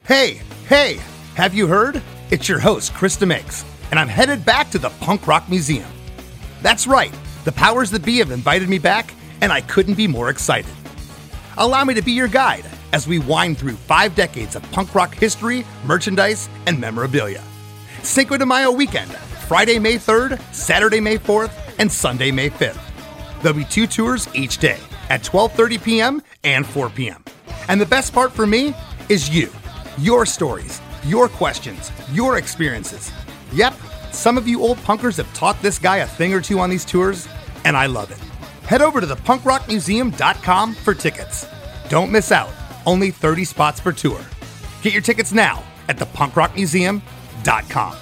Hey, hey, have you heard? It's your host, Chris DeMakes, and I'm headed back to the Punk Rock Museum. That's right, the powers that be have invited me back, and I couldn't be more excited. Allow me to be your guide as we wind through 5 decades of punk rock history, merchandise, and memorabilia. Cinco de Mayo weekend, Friday, May 3rd, Saturday, May 4th, and Sunday, May 5th. There'll be 2 tours each day at 12:30 p.m. and 4 p.m. And the best part for me is you. Your stories, your questions, your experiences. Yep, some of you old punkers have taught this guy a thing or two on these tours, and I love it. Head over to thepunkrockmuseum.com for tickets. Don't miss out. Only 30 spots per tour. Get your tickets now at thepunkrockmuseum.com.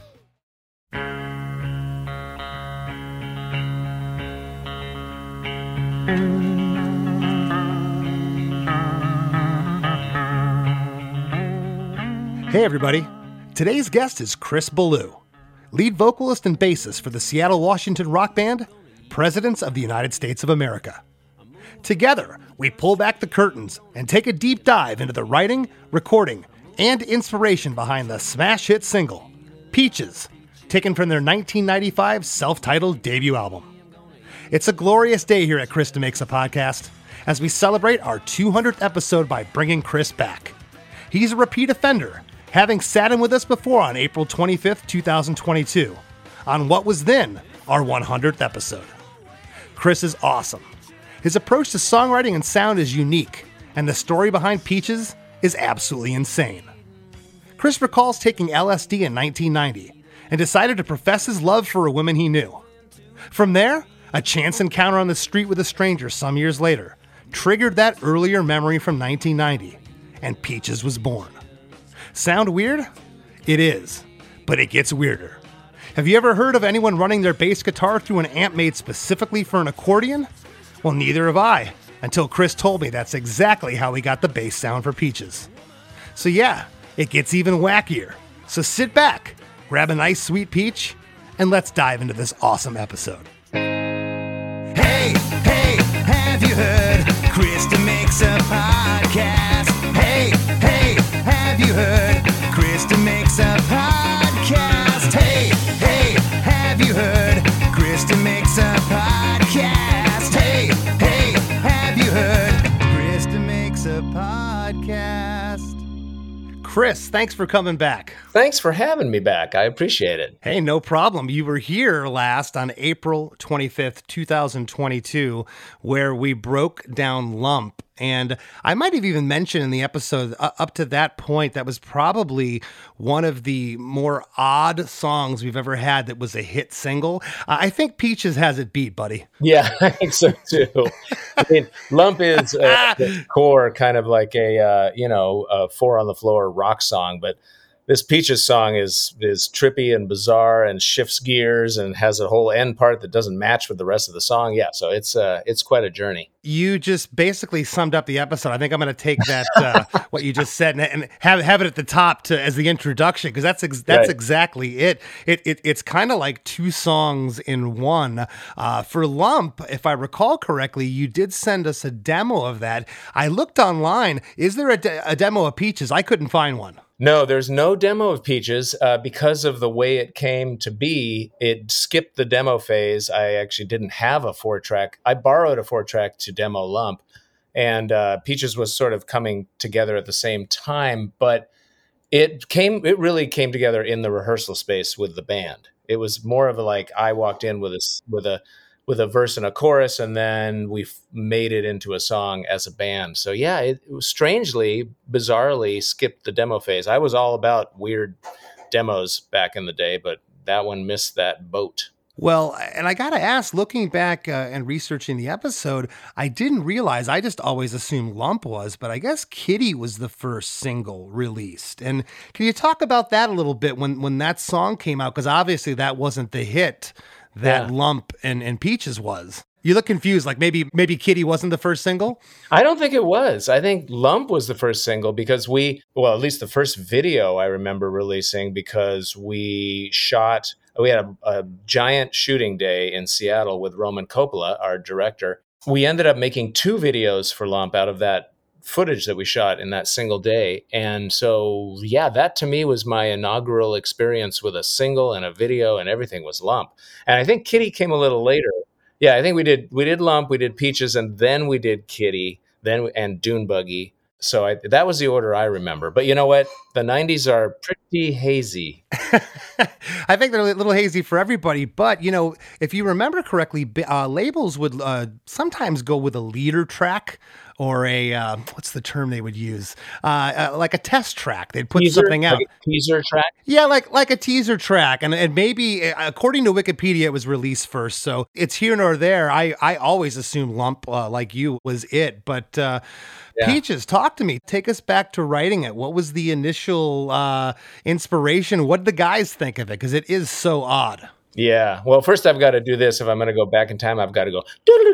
Hey everybody, today's guest is Chris Ballew, lead vocalist and bassist for the Seattle, Washington rock band, Presidents of the United States of America. Together, we pull back the curtains and take a deep dive into the writing, recording, and inspiration behind the smash hit single, Peaches, taken from their 1995 self-titled debut album. It's a glorious day here at Chris DeMakes a Podcast as we celebrate our 200th episode by bringing Chris back. He's a repeat offender, having sat in with us before on April 25th, 2022, on what was then our 100th episode. Chris is awesome. His approach to songwriting and sound is unique, and the story behind Peaches is absolutely insane. Chris recalls taking LSD in 1990 and decided to profess his love for a woman he knew. From there, a chance encounter on the street with a stranger some years later triggered that earlier memory from 1990, and Peaches was born. Sound weird? It is, but it gets weirder. Have you ever heard of anyone running their bass guitar through an amp made specifically for an accordion? Well, neither have I, until Chris told me that's exactly how he got the bass sound for Peaches. So yeah, it gets even wackier. So sit back, grab a nice sweet peach, and let's dive into this awesome episode. Hey, hey, have you heard? Chris DeMakes a Podcast. Hey, hey, have you heard? Chris DeMakes a Podcast. Hey, hey, have you heard? Chris DeMakes a Podcast. Hey, hey, have you heard? Chris DeMakes a Podcast. Chris, thanks for coming back. Thanks for having me back. I appreciate it. Hey, no problem. You were here last on April 25th, 2022, where we broke down Lump. And I might have even mentioned in the episode up to that point, that was probably one of the more odd songs we've ever had that was a hit single. I think Peaches has it beat, buddy. Yeah, I think so too. I mean, Lump is at the core kind of like a four on the floor rock song, but this Peaches song is trippy and bizarre and shifts gears and has a whole end part that doesn't match with the rest of the song. Yeah, so it's quite a journey. You just basically summed up the episode. I think I'm going to take that what you just said and have it at the top as the introduction, because that's right. Exactly it. It's kind of like 2 songs in one. For Lump, if I recall correctly, you did send us a demo of that. I looked online. Is there a demo of Peaches? I couldn't find one. No, there's no demo of Peaches because of the way it came to be. It skipped the demo phase. I actually didn't have a 4-track. I borrowed a 4-track to demo Lump, and Peaches was sort of coming together at the same time. But it really came together in the rehearsal space with the band. It was more of I walked in with a verse and a chorus, and then we made it into a song as a band. So yeah, it was strangely, bizarrely skipped the demo phase. I was all about weird demos back in the day, but that one missed that boat. Well, and I got to ask, looking back and researching the episode, I didn't realize, I just always assumed Lump was, but I guess Kitty was the first single released. And can you talk about that a little bit when that song came out? Because obviously that wasn't the hit that Lump and Peaches was. You look confused, like maybe Kitty wasn't the first single? I don't think it was. I think Lump was the first single because at least the first video I remember releasing, because we had a giant shooting day in Seattle with Roman Coppola, our director. We ended up making 2 videos for Lump out of that footage that we shot in that single day. And so, yeah, that to me was my inaugural experience with a single and a video, and everything was Lump. And I think Kitty came a little later. Yeah, I think we did Lump, we did Peaches, and then we did Kitty, and Dune Buggy. So that was the order I remember. But you know what? The 90s are pretty hazy. I think they're a little hazy for everybody, but if you remember correctly, labels would sometimes go with a leader track or a what's the term they would use? Like a test track. They'd put something out. Like a teaser track? Yeah, like a teaser track. And maybe, according to Wikipedia, it was released first. So it's here nor there. I always assumed Lump, like you, was it. But Peaches, talk to me. Take us back to writing it. What was the initial inspiration? What did the guys think of it? Because it is so odd. Yeah. Well, first I've got to do this. If I'm going to go back in time, I've got to go.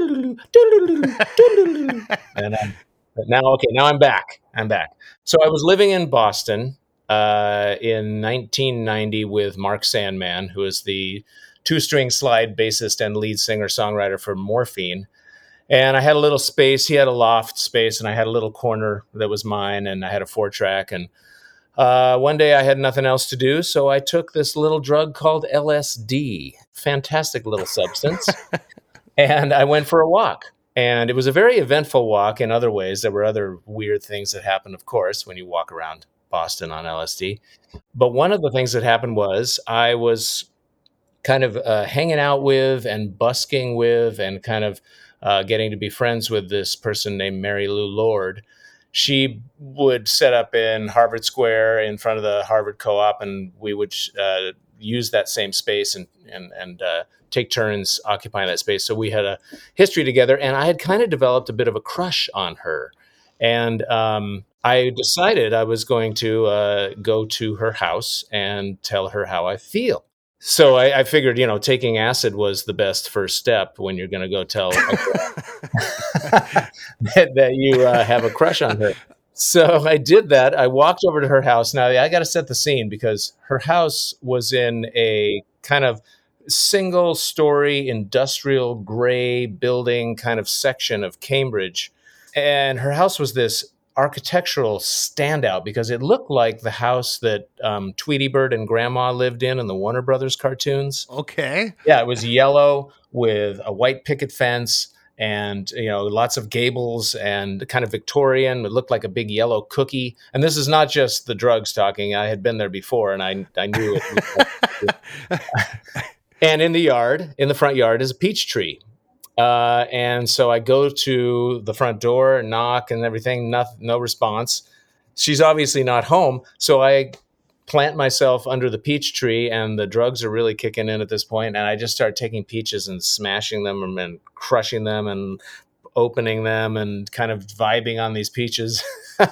And now I'm back. So I was living in Boston in 1990 with Mark Sandman, who is the two-string slide bassist and lead singer-songwriter for Morphine. And I had a little space. He had a loft space, and I had a little corner that was mine, and I had a 4-track. And one day I had nothing else to do, so I took this little drug called LSD, fantastic little substance, and I went for a walk. And it was a very eventful walk in other ways. There were other weird things that happened, of course, when you walk around Boston on LSD. But one of the things that happened was I was kind of hanging out with and busking with and kind of getting to be friends with this person named Mary Lou Lord. She would set up in Harvard Square in front of the Harvard Co-op, and we would use that same space and take turns occupying that space. So we had a history together, and I had kind of developed a bit of a crush on her. And I decided I was going to go to her house and tell her how I feel. So I figured, taking acid was the best first step when you're going to go tell that you have a crush on her. So I did that. I walked over to her house. Now, I got to set the scene because her house was in a kind of single-story industrial gray building kind of section of Cambridge. And her house was this architectural standout because it looked like the house that Tweety Bird and Grandma lived in the Warner Brothers cartoons. Okay. Yeah, it was yellow with a white picket fence and lots of gables and kind of Victorian. It looked like a big yellow cookie. And this is not just the drugs talking. I had been there before, and I knew it. And in the front yard, is a peach tree. And so I go to the front door, knock and everything, no response. She's obviously not home. So I plant myself under the peach tree, and the drugs are really kicking in at this point. And I just start taking peaches and smashing them and crushing them and opening them and kind of vibing on these peaches.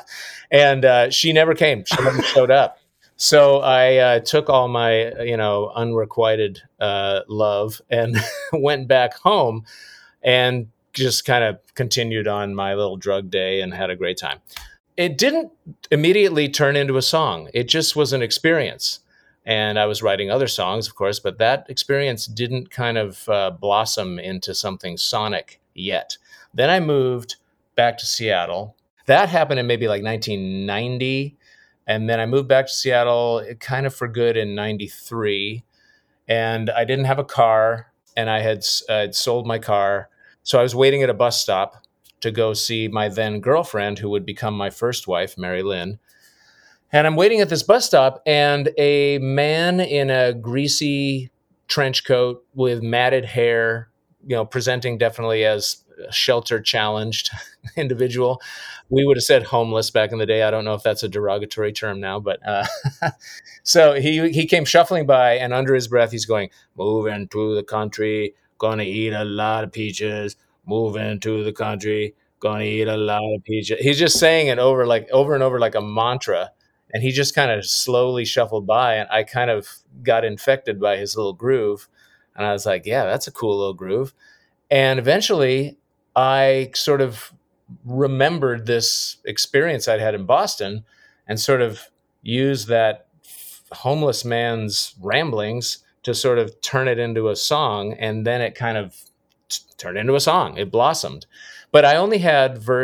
And she never came. She never showed up. So I took all my, unrequited love and went back home and just kind of continued on my little drug day and had a great time. It didn't immediately turn into a song. It just was an experience. And I was writing other songs, of course, but that experience didn't kind of blossom into something sonic yet. Then I moved back to Seattle. That happened in maybe like 1990. And then I moved back to Seattle kind of for good in 93. And I didn't have a car, and I had sold my car. So I was waiting at a bus stop to go see my then girlfriend, who would become my first wife, Mary Lynn. And I'm waiting at this bus stop, and a man in a greasy trench coat with matted hair, presenting definitely as a shelter-challenged individual. We would have said homeless back in the day. I don't know if that's a derogatory term now, but so he came shuffling by, and under his breath, he's going, "Moving to the country, gonna eat a lot of peaches. Moving to the country, gonna eat a lot of peaches." He's just saying it over and over like a mantra. And he just kind of slowly shuffled by, and I kind of got infected by his little groove. And I was like, yeah, that's a cool little groove. And eventually I sort of remembered this experience I'd had in Boston and sort of used that homeless man's ramblings to sort of turn it into a song. And then it kind of turned into a song. It blossomed. But I only had verse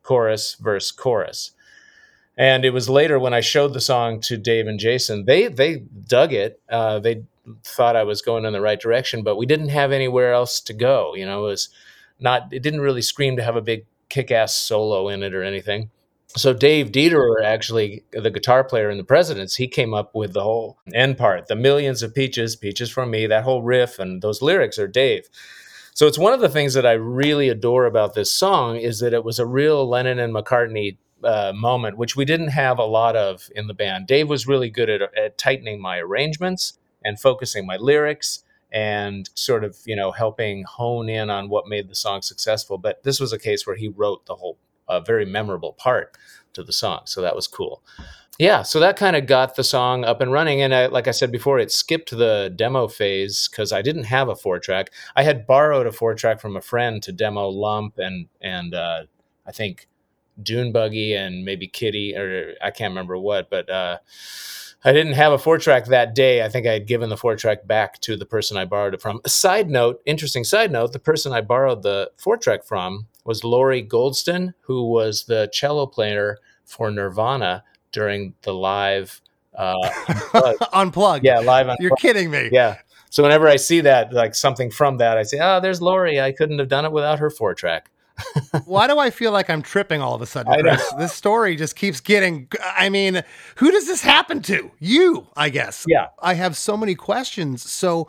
chorus, verse, chorus. And it was later when I showed the song to Dave and Jason, they dug it. They thought I was going in the right direction, but we didn't have anywhere else to go. You know, it didn't really scream to have a big kick-ass solo in it or anything. So Dave Dederer, actually the guitar player in the Presidents, he came up with the whole end part, the millions of peaches, peaches from me, that whole riff and those lyrics are Dave. So it's one of the things that I really adore about this song is that it was a real Lennon and McCartney moment, which we didn't have a lot of in the band. Dave was really good at tightening my arrangements and focusing my lyrics and sort of, helping hone in on what made the song successful. But this was a case where he wrote the whole very memorable part to the song. So that was cool. Yeah, so that kind of got the song up and running. And like I said before, it skipped the demo phase because I didn't have a 4-track. I had borrowed a 4-track from a friend to demo Lump and I think Dune Buggy and maybe Kitty, or I can't remember what, but I didn't have a 4-track that day. I think I had given the 4-track back to the person I borrowed it from. Interesting side note, the person I borrowed the 4-track from was Laurie Goldston, who was the cello player for Nirvana during the live Unplugged. Yeah, live Unplugged. You're kidding me. Yeah. So whenever I see that, like something from that, I say, there's Laurie. I couldn't have done it without her 4-track. Why do I feel like I'm tripping all of a sudden, Chris? This story just keeps getting, I mean, who does this happen to? You, I guess. Yeah. I have so many questions. So,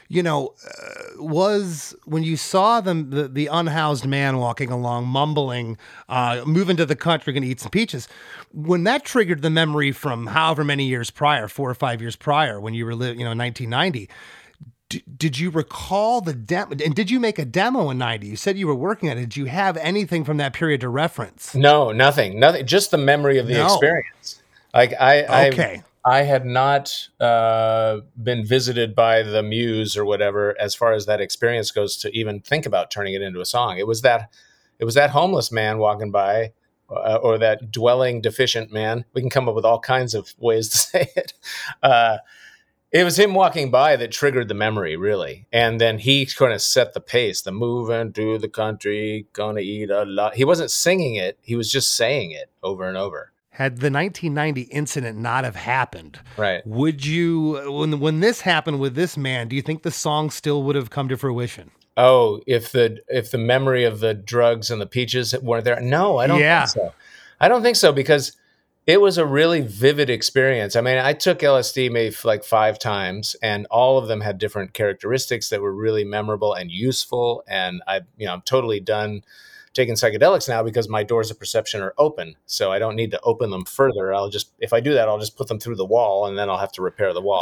was when you saw the unhoused man walking along, mumbling, moving to the country, going to eat some peaches, when that triggered the memory from however many years prior, 4 or 5 years prior, when you were, 1990, did you recall the demo? And did you make a demo in 90? You said you were working on it. Did you have anything from that period to reference? No, nothing. Just the memory of the experience. Like I had not been visited by the muse or whatever as far as that experience goes to even think about turning it into a song. It was that homeless man walking by, or that dwelling deficient man. We can come up with all kinds of ways to say it. It was him walking by that triggered the memory, really. And then he kind of set the pace, the moving to the country, gonna eat a lot. He wasn't singing it. He was just saying it over and over. Had the 1990 incident not have happened, right? Would you, when this happened with this man, do you think the song still would have come to fruition? Oh, if the memory of the drugs and the peaches weren't there? No, I don't think so. I don't think so, because it was a really vivid experience. I mean, I took LSD maybe like 5 times, and all of them had different characteristics that were really memorable and useful. And I'm totally done taking psychedelics now because my doors of perception are open. So I don't need to open them further. If I do that, I'll just put them through the wall, and then I'll have to repair the wall.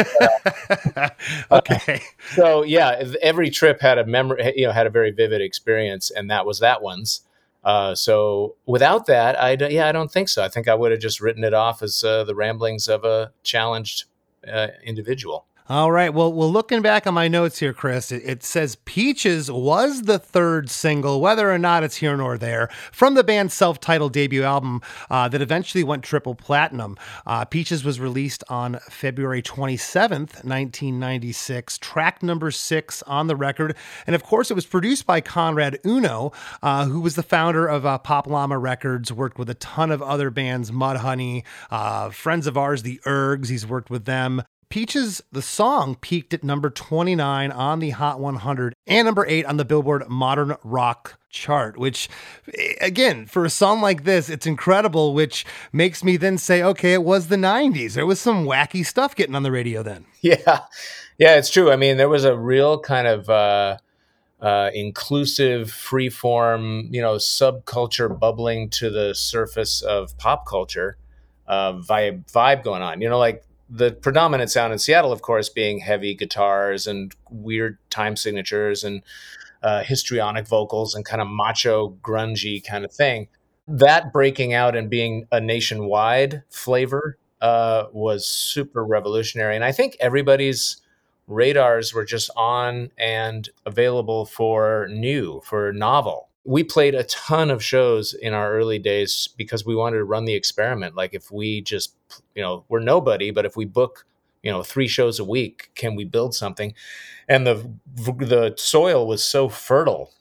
Okay. So yeah, every trip had a memory, had a very vivid experience, and that was that one's. So without that, I don't think so. I think I would have just written it off as the ramblings of a challenged individual. All right. Well, looking back on my notes here, Chris, it says Peaches was the 3rd single, whether or not it's here nor there, from the band's self-titled debut album that eventually went triple platinum. Peaches was released on February 27th, 1996, track number 6 on the record. And of course, it was produced by Conrad Uno, who was the founder of Pop Llama Records, worked with a ton of other bands, Mudhoney, friends of ours, the Ergs, he's worked with them. Peaches, the song, peaked at number 29 on the Hot 100 and number 8 on the Billboard Modern Rock chart, which, again, for a song like this, it's incredible, which makes me then say, okay, it was the 90s. There was some wacky stuff getting on the radio then. Yeah, it's true. I mean, there was a real kind of inclusive, freeform, subculture bubbling to the surface of pop culture vibe going on. Like, the predominant sound in Seattle, of course, being heavy guitars and weird time signatures and histrionic vocals and kind of macho, grungy kind of thing. That breaking out and being a nationwide flavor was super revolutionary. And I think everybody's radars were just on and available for novel. We played a ton of shows in our early days because we wanted to run the experiment. Like, if we just, we're nobody, but if we book, 3 shows a week, can we build something? And the soil was so fertile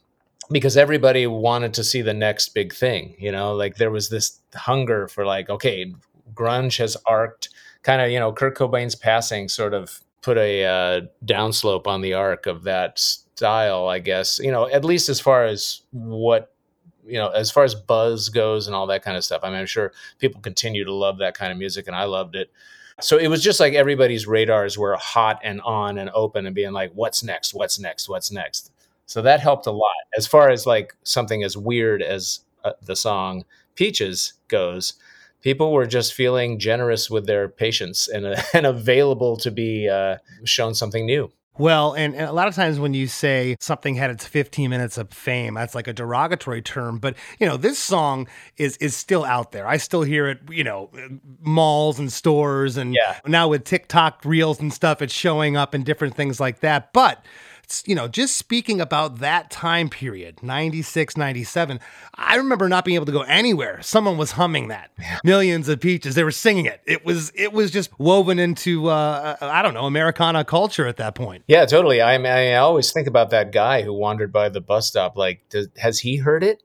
because everybody wanted to see the next big thing, like there was this hunger for like, okay, grunge has arced kind of, Kurt Cobain's passing sort of put a downslope on the arc of that style, I guess, at least as far as as far as buzz goes and all that kind of stuff. I mean, I'm sure people continue to love that kind of music, and I loved it. So it was just like everybody's radars were hot and on and open and being like, what's next? What's next? What's next? So that helped a lot. As far as like something as weird as the song Peaches goes, people were just feeling generous with their patience and available to be shown something new. Well, and a lot of times when you say something had its 15 minutes of fame, that's like a derogatory term. But, this song is still out there. I still hear it, malls and stores. And now with TikTok reels and stuff, it's showing up in different things like that. But just speaking about that time period, 96, 97, I remember not being able to go anywhere. Someone was humming that. Yeah. Millions of Peaches. They were singing it. It was just woven into, Americana culture at that point. Yeah, totally. I always think about that guy who wandered by the bus stop. Like, has he heard it?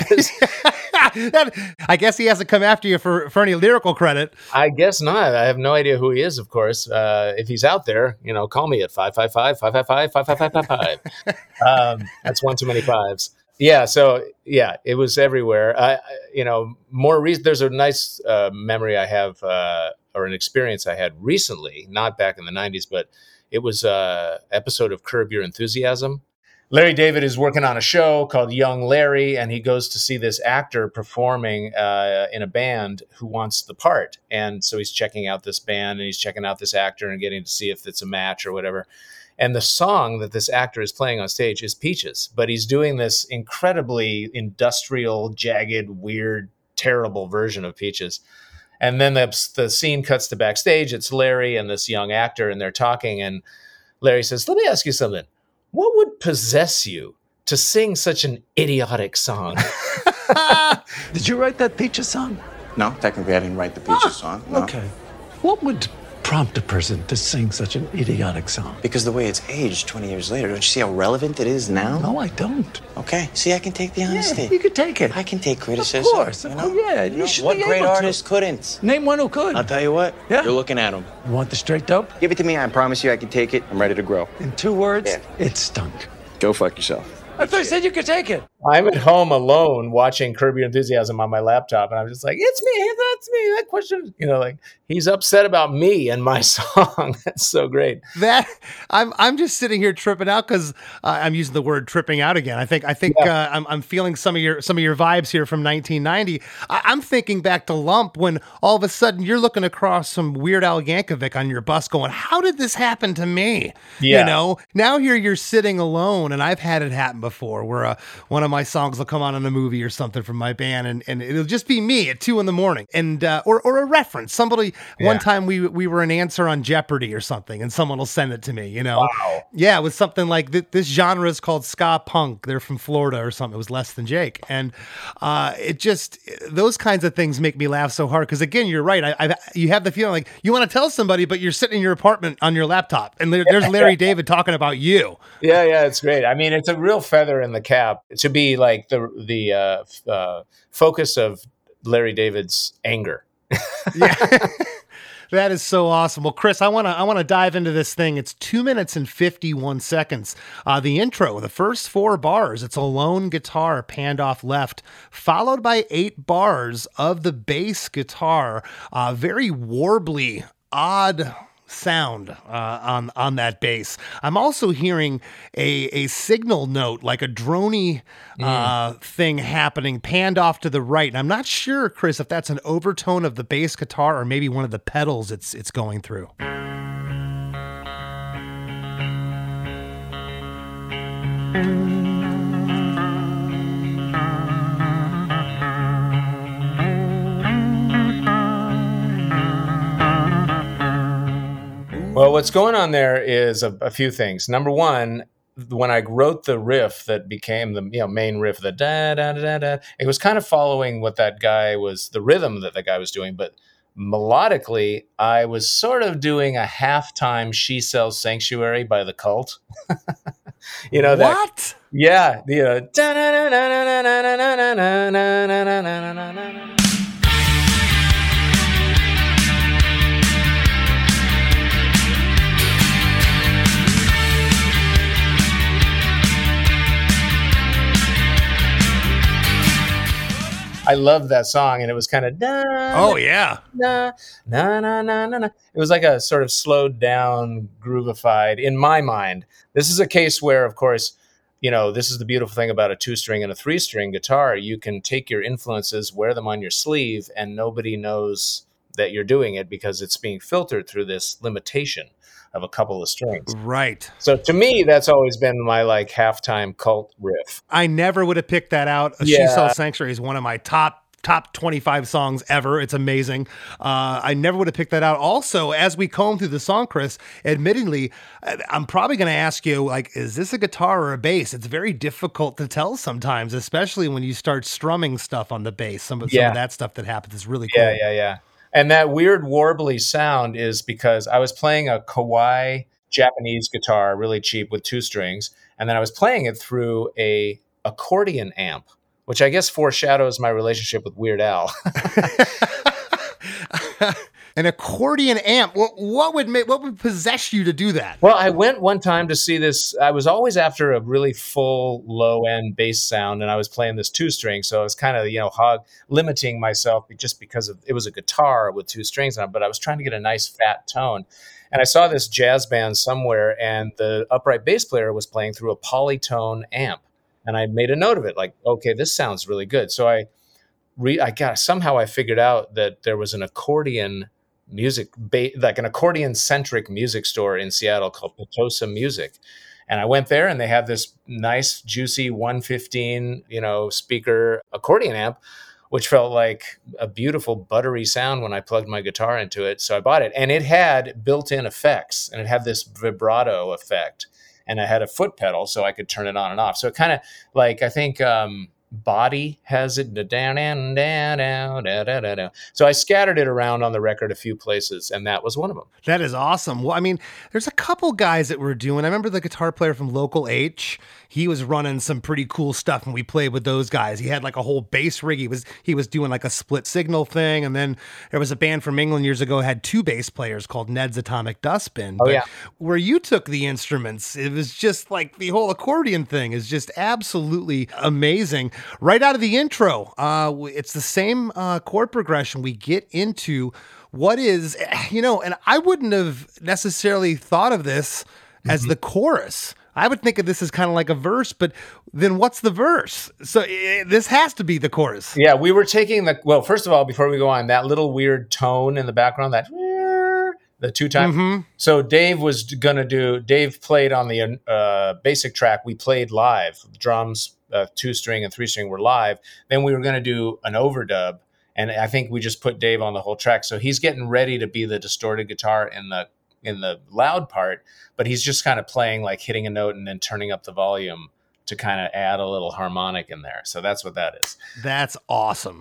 I guess he hasn't come after you for any lyrical credit. I guess not. I have no idea who he is, of course. If he's out there, call me at 555-555-5555. That's one too many fives. Yeah. So yeah, it was everywhere. There's a nice memory I have, or an experience I had recently, not back in the 90s, but it was an episode of Curb Your Enthusiasm. Larry David is working on a show called Young Larry, and he goes to see this actor performing in a band who wants the part. And so he's checking out this band and he's checking out this actor and getting to see if it's a match or whatever. And the song that this actor is playing on stage is Peaches, but he's doing this incredibly industrial, jagged, weird, terrible version of Peaches. And then the scene cuts to backstage. It's Larry and this young actor, and they're talking. And Larry says, "Let me ask you something. What would possess you to sing such an idiotic song?" Did you write that Peaches song? No, technically I didn't write the Peaches song. No. Okay. What would prompt a person to sing such an idiotic song? Because the way it's aged 20 years later, don't you see how relevant it is now? No, I don't. Okay, see, I can take the honesty. Yeah, you can take it. I can take criticism. Of course. Yeah, you should what be great able artist to. couldn't? Name one who could. I'll tell you what. Yeah. You're looking at him. You want the straight dope? Give it to me. I promise you I can take it. I'm ready to grow. In 2 words, Yeah. it stunk. Go fuck yourself. I thought you said you could take it. I'm at home alone watching Curb Your Enthusiasm on my laptop, and I'm just like, it's me, that's me. That question, like he's upset about me and my song. That's so great. That I'm just sitting here tripping out because I'm using the word tripping out again. I think I'm feeling some of your vibes here from 1990. I'm thinking back to Lump when all of a sudden you're looking across some Weird Al Yankovic on your bus, going, "How did this happen to me?" Yeah. Now here you're sitting alone, and I've had it happen before where one of my songs will come on in a movie or something from my band, and it'll just be me at 2 a.m, and or a reference. Somebody one time we were an answer on Jeopardy or something, and someone will send it to me. Wow. Yeah, it was something like this genre is called ska punk. They're from Florida or something. It was Less Than Jake, and it just those kinds of things make me laugh so hard because again, you're right. You have the feeling like you want to tell somebody, but you're sitting in your apartment on your laptop, and there's Larry David talking about you. Yeah, it's great. I mean, it's a real feather in the cap to be like the focus of Larry David's anger. Yeah. That is so awesome. Well, Chris, I want to dive into this thing. It's 2 minutes and 51 seconds. The intro, the first 4 bars, it's a lone guitar panned off left, followed by 8 bars of the bass guitar. Very warbly, odd sound on that bass. I'm also hearing a signal note, like a droney thing happening, panned off to the right. And I'm not sure, Chris, if that's an overtone of the bass guitar or maybe one of the pedals it's going through. Well, what's going on there is a few things. Number one, when I wrote the riff that became the main riff, the da da da da, it was kind of following what that guy was, the rhythm that the guy was doing, but melodically, I was sort of doing a halftime "She Sells Sanctuary" by The Cult. What? Yeah, the I love that song, and it was kind of Oh yeah. na na na na na na. It was like a sort of slowed down, groovified. In my mind, this is a case where, of course, this is the beautiful thing about a 2-string and a 3-string guitar. You can take your influences, wear them on your sleeve, and nobody knows that you're doing it because it's being filtered through this limitation of a couple of strings. Right. So to me, that's always been my like halftime cult riff. I never would have picked that out. She Yeah. Sells Sanctuary is one of my top 25 songs ever. It's amazing. I never would have picked that out. Also, as we comb through the song, Chris, admittedly, I'm probably going to ask you, like, is this a guitar or a bass? It's very difficult to tell sometimes, especially when you start strumming stuff on the bass. Some of that stuff that happens is really cool. Yeah. And that weird warbly sound is because I was playing a Kawai Japanese guitar, really cheap with 2 strings, and then I was playing it through a accordion amp, which I guess foreshadows my relationship with Weird Al. An accordion amp. What would possess you to do that? Well, I went one time to see this. I was always after a really full low end bass sound, and I was playing this 2-string. So I was kind of, limiting myself just because it was a guitar with 2 strings on it, but I was trying to get a nice fat tone. And I saw this jazz band somewhere, and the upright bass player was playing through a Polytone amp. And I made a note of it, like, okay, this sounds really good. So somehow I figured out that there was an accordion like an accordion centric music store in Seattle called Potosa Music. And I went there, and they had this nice, juicy 115, speaker accordion amp, which felt like a beautiful buttery sound when I plugged my guitar into it. So I bought it, and it had built-in effects, and it had this vibrato effect, and I had a foot pedal so I could turn it on and off. So it kind of like, I think, Body has it down. So I scattered it around on the record a few places, and that was one of them. That is awesome. Well, I mean, there's a couple guys that were doing. I remember the guitar player from Local H. He was running some pretty cool stuff, and we played with those guys. He had like a whole bass rig. He was doing like a split signal thing, and then there was a band from England years ago had 2 bass players called Ned's Atomic Dustbin. Oh, yeah. Where you took the instruments, it was just like the whole accordion thing is just absolutely amazing. Right out of the intro, it's the same chord progression. We get into what is, and I wouldn't have necessarily thought of this as the chorus. I would think of this as kind of like a verse, but then what's the verse? So this has to be the chorus. Yeah, we were taking first of all, before we go on, that little weird tone in the background, the 2 times. Mm-hmm. So Dave played on the basic track. We played live. Drums, 2-string and 3-string were live. Then we were going to do an overdub, and I think we just put Dave on the whole track. So he's getting ready to be the distorted guitar in the loud part, but he's just kind of playing, like hitting a note and then turning up the volume to kind of add a little harmonic in there. So that's what that is. That's awesome.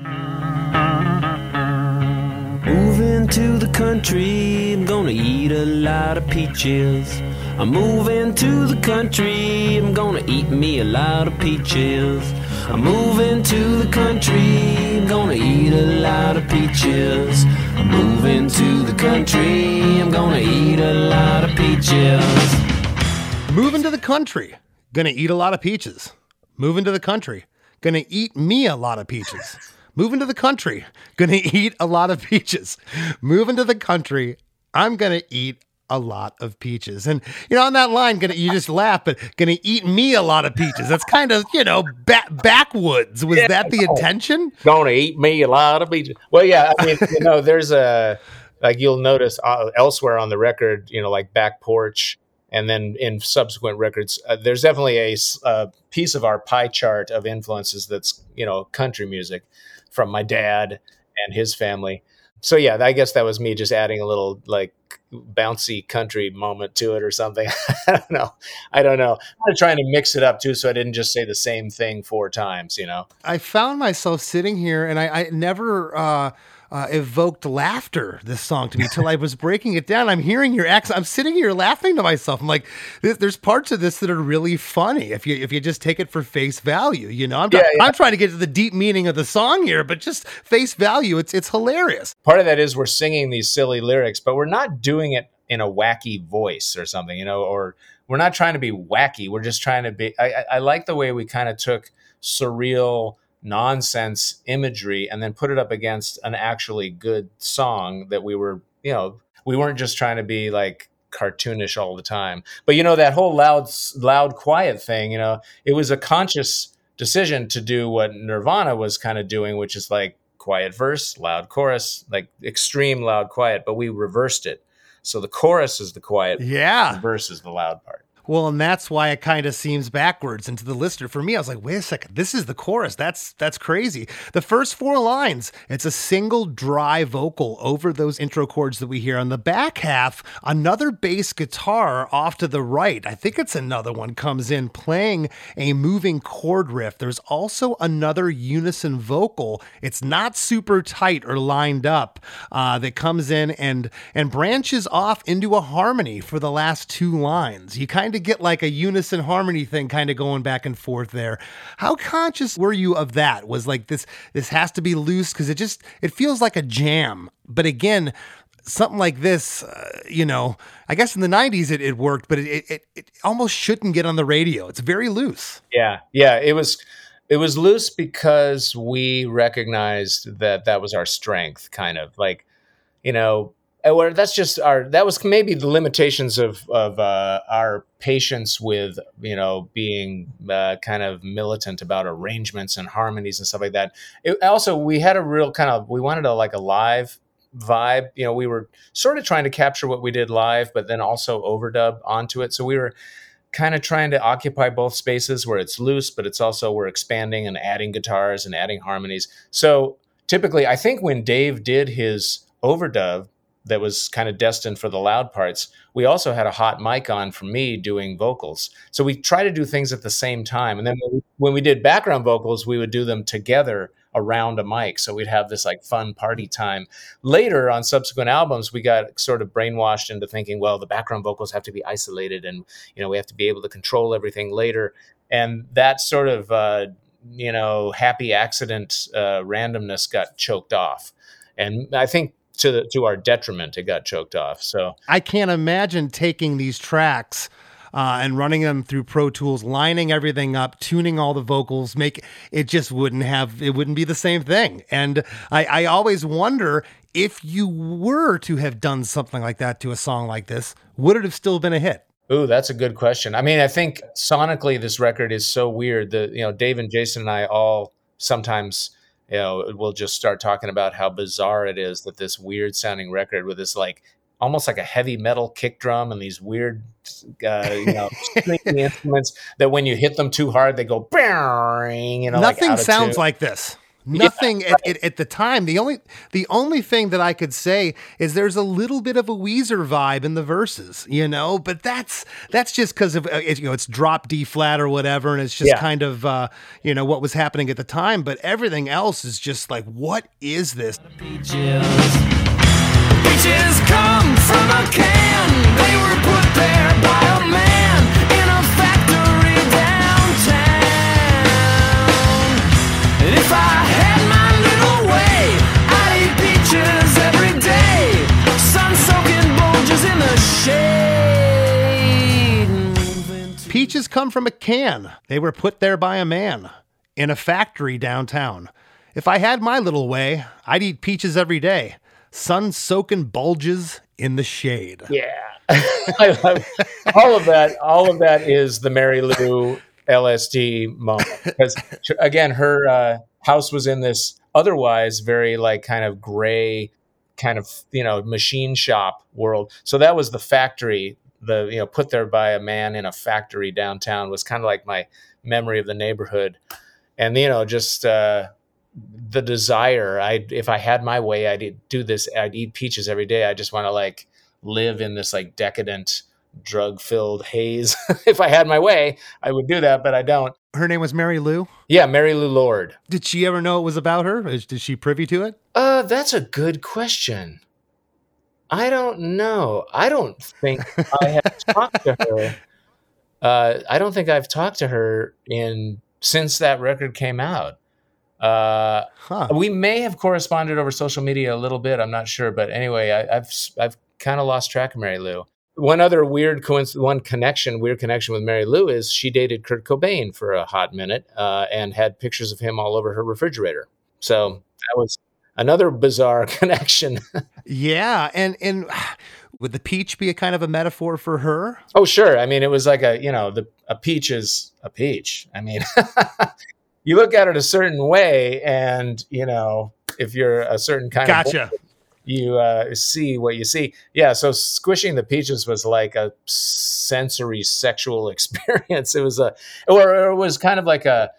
Moving to the country, I'm gonna eat a lot of peaches. I'm moving to the country, I'm gonna eat me a lot of peaches. I'm moving to the country, I'm gonna eat a lot of peaches. I'm moving to the country, I'm gonna eat a lot of peaches. Moving to the country, gonna eat a lot of peaches. Moving to the country, gonna eat me a lot of peaches. Moving to the country, gonna eat a lot of peaches. Moving to the country, I'm gonna eat a lot of peaches. And, on that line, you just laugh, but gonna eat me a lot of peaches. That's kind of, backwoods. Was that the intention? Gonna eat me a lot of peaches. Well, yeah, I mean, there's you'll notice elsewhere on the record, like Back Porch, and then in subsequent records, there's definitely a piece of our pie chart of influences that's, country music from my dad and his family. So yeah, I guess that was me just adding a little like bouncy country moment to it or something. I don't know. I'm trying to mix it up too, so I didn't just say the same thing 4 times, I found myself sitting here, and I never evoked laughter, this song, to me, till I was breaking it down. I'm hearing your accent. I'm sitting here laughing to myself. I'm like, there's parts of this that are really funny if you just take it for face value. You know, I'm trying to get to the deep meaning of the song here, but just face value, it's hilarious. Part of that is we're singing these silly lyrics, but we're not doing it in a wacky voice or something, you know, or we're not trying to be wacky. We're just trying to be, I like the way we kind of took surreal nonsense imagery and then put it up against an actually good song that we were, you know, we weren't just trying to be like cartoonish all the time. But, you know, that whole loud, quiet thing, you know, it was a conscious decision to do what Nirvana was kind of doing, which is like quiet verse, loud chorus, like extreme loud quiet, but we reversed it. So the chorus is the quiet, the verse is the loud part. Well, and that's why it kind of seems backwards. And to the listener, for me, I was like, wait a second, this is the chorus. That's crazy. The first 4 lines, it's a single dry vocal over those intro chords that we hear. On the back half, another bass guitar off to the right, I think it's another one, comes in playing a moving chord riff. There's also another unison vocal. It's not super tight or lined up, that comes in and branches off into a harmony for the last 2 lines. You kind of get like a unison harmony thing kind of going back and forth there. How conscious were you of that? Was like this has to be loose because it feels like a jam. But again, something like this, you know, I guess in the 90s it worked, but it almost shouldn't get on the radio. It's very loose. Yeah. It was loose because we recognized that was our strength, kind of like, you know, or that was maybe the limitations of our patience with, you know, being kind of militant about arrangements and harmonies and stuff like that. We had a real we wanted a live vibe. You know, we were sort of trying to capture what we did live, but then also overdub onto it. So we were kind of trying to occupy both spaces where it's loose, but it's also we're expanding and adding guitars and adding harmonies. So typically, I think when Dave did his overdub, that was kind of destined for the loud parts, we also had a hot mic on for me doing vocals. So we try to do things at the same time. And then when we did background vocals, we would do them together around a mic. So we'd have this like fun party time. Later on subsequent albums, we got sort of brainwashed into thinking, well, the background vocals have to be isolated and, you know, we have to be able to control everything later. And that sort of, you know, happy accident randomness got choked off. And I think to our detriment, it got choked off. So I can't imagine taking these tracks and running them through Pro Tools, lining everything up, tuning all the vocals, it wouldn't be the same thing. And I always wonder, if you were to have done something like that to a song like this, would it have still been a hit? Ooh, that's a good question. I mean, I think sonically this record is so weird that, you know, Dave and Jason and I all sometimes, you know, we'll just start talking about how bizarre it is that this weird sounding record with this like almost like a heavy metal kick drum and these weird, you know, stringy instruments that when you hit them too hard, they go bang, you know, nothing like sounds like this. Nothing at the time. The only thing that I could say is there's a little bit of a Weezer vibe in the verses, you know, but that's just because of you know, it's drop D flat or whatever, and it's just kind of you know, what was happening at the time. But everything else is just like, what is this? Peaches come from a can. They were put there by a man in a factory downtown. And if I had my little way, I'd eat peaches every day. Sun-soaking bulges in the shade. Peaches come from a can. They were put there by a man in a factory downtown. If I had my little way, I'd eat peaches every day. Sun-soaking bulges in the shade. Yeah. I love all of that. All of that is the Mary Lou LSD moment. Because again, her house was in this otherwise very like kind of gray, kind of, you know, machine shop world. So that was the factory, you know, put there by a man in a factory downtown was kind of like my memory of the neighborhood. And, you know, just the desire, if I had my way, I'd do this, I'd eat peaches every day. I just want to like live in this like decadent drug-filled haze. If I had my way, I would do that, but I don't. Her name was Mary Lou? Yeah, Mary Lou Lord. Did she ever know it was about her? Did she privy to it? That's a good question. I don't know. I don't think I have talked to her. I don't think I've talked to her since that record came out. We may have corresponded over social media a little bit. I'm not sure, but anyway, I've kind of lost track of Mary Lou. One other weird connection with Mary Lou is she dated Kurt Cobain for a hot minute and had pictures of him all over her refrigerator. So that was another bizarre connection. Yeah, and would the peach be a kind of a metaphor for her? Oh, sure. I mean, it was like a peach is a peach. I mean, you look at it a certain way, and if you're a certain kind of boy, you see what you see. Yeah. So squishing the peaches was like a sensory sexual experience. It was or it was kind of like a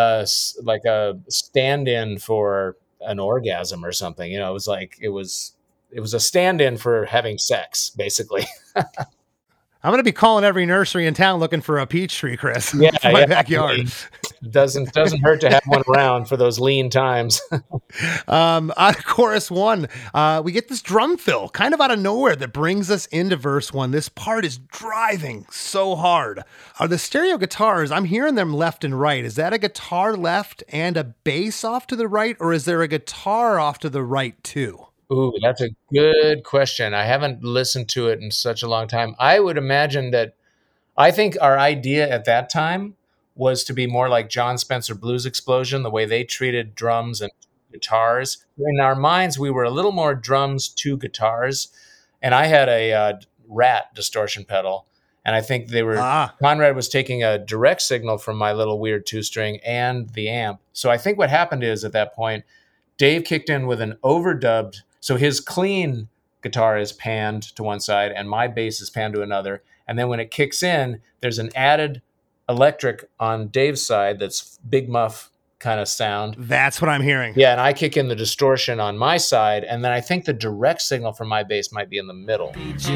stand-in for an orgasm or something. It was like it was a stand-in for having sex, basically. I'm going to be calling every nursery in town looking for a peach tree, Chris. Yeah, for my backyard. Doesn't hurt to have one around for those lean times. On chorus 1, we get this drum fill kind of out of nowhere that brings us into verse 1. This part is driving so hard. Are the stereo guitars, I'm hearing them left and right. Is that a guitar left and a bass off to the right, or is there a guitar off to the right too? Ooh, that's a good question. I haven't listened to it in such a long time. I would imagine that I think our idea at that time was to be more like John Spencer Blues Explosion, the way they treated drums and guitars. In our minds, we were a little more drums, 2 guitars. And I had a Rat distortion pedal. And I think Conrad was taking a direct signal from my little weird 2-string and the amp. So I think what happened is at that point, Dave kicked in with an overdubbed. So his clean guitar is panned to one side and my bass is panned to another. And then when it kicks in, there's an added electric on Dave's side that's big muff kind of sound. That's what I'm hearing. Yeah, and I kick in the distortion on my side, and then I think the direct signal from my bass might be in the middle. Peaches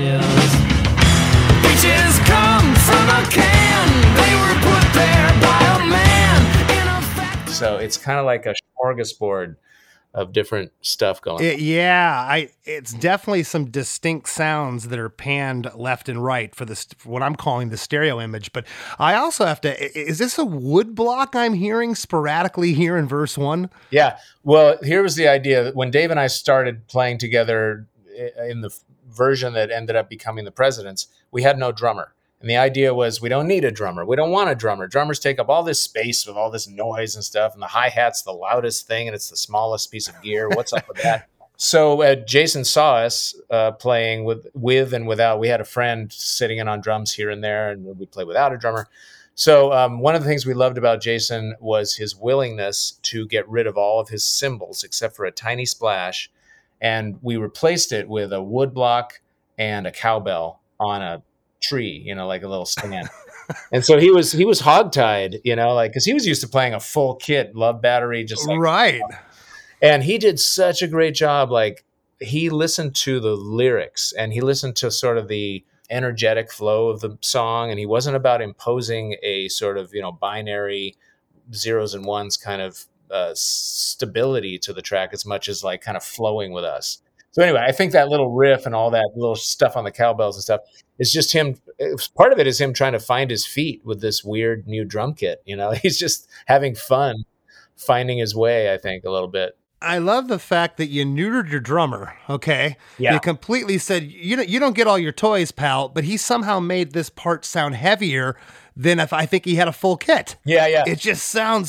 come from a can. They were put there by a man in a factory. So it's kind of like a smorgasbord of different stuff going on. It's definitely some distinct sounds that are panned left and right for what I'm calling the stereo image. But I also have to, is this a wood block I'm hearing sporadically here in verse 1? Yeah. Well, here was the idea. When Dave and I started playing together in the version that ended up becoming the Presidents, we had no drummer. And the idea was, we don't need a drummer. We don't want a drummer. Drummers take up all this space with all this noise and stuff. And the hi-hat's the loudest thing, and it's the smallest piece of gear. What's up with that? So Jason saw us playing with and without. We had a friend sitting in on drums here and there, and we'd play without a drummer. So one of the things we loved about Jason was his willingness to get rid of all of his cymbals, except for a tiny splash. And we replaced it with a wood block and a cowbell on a tree, like a little stand. And so he was hogtied, because he was used to playing a full kit, Love Battery, just like right. And he did such a great job. Like, he listened to the lyrics and he listened to sort of the energetic flow of the song, and he wasn't about imposing a sort of binary zeros and ones kind of stability to the track as much as like kind of flowing with us. So anyway, I think that little riff and all that little stuff on the cowbells and stuff is just him. Part of it is him trying to find his feet with this weird new drum kit. He's just having fun, finding his way, I think, a little bit. I love the fact that you neutered your drummer, okay? Yeah. You completely said, you don't get all your toys, pal, but he somehow made this part sound heavier than if I think he had a full kit. Yeah. It just sounds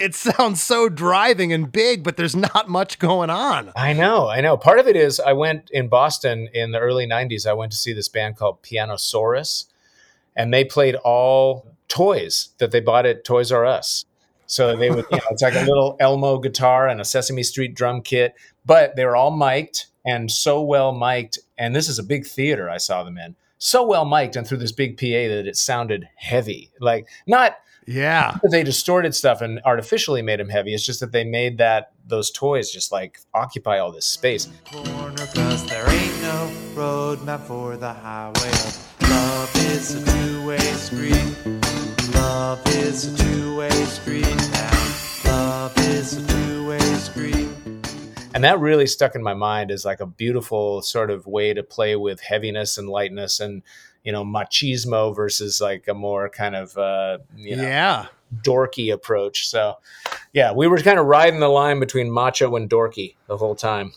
so driving and big, but there's not much going on. I know. Part of it is I went in Boston in the early 90s. I went to see this band called Pianosaurus, and they played all toys that they bought at Toys R Us. So they would, it's like a little Elmo guitar and a Sesame Street drum kit, but they were all mic'd and so well mic'd. And this is a big theater I saw them in. So well mic'd and through this big PA that it sounded heavy. Like, not that they distorted stuff and artificially made them heavy. It's just that they made those toys just like occupy all this space. Corner, 'cause there ain't no road map for the highway of Love is a two-way street. Love is a two-way street now. Love is a two-way street. And that really stuck in my mind as like a beautiful sort of way to play with heaviness and lightness and, machismo versus like a more kind of, dorky approach. So, yeah, we were kind of riding the line between macho and dorky the whole time.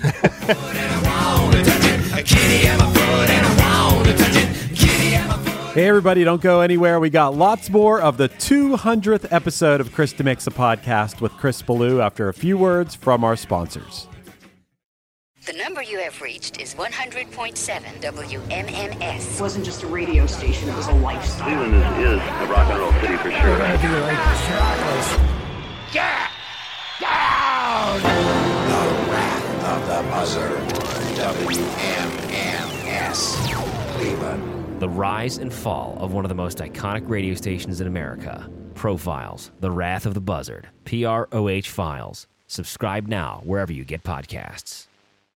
Hey, everybody, don't go anywhere. We got lots more of the 200th episode of Chris DeMakes a Podcast with Chris Ballou after a few words from our sponsors. The number you have reached is 100.7 WMMS. It wasn't just a radio station, it was a lifestyle. Cleveland is a rock and roll city for sure. Get down! The Wrath of the Buzzard. WMMS. Cleveland. The rise and fall of one of the most iconic radio stations in America. Profiles, The Wrath of the Buzzard, PROH Files. Subscribe now wherever you get podcasts.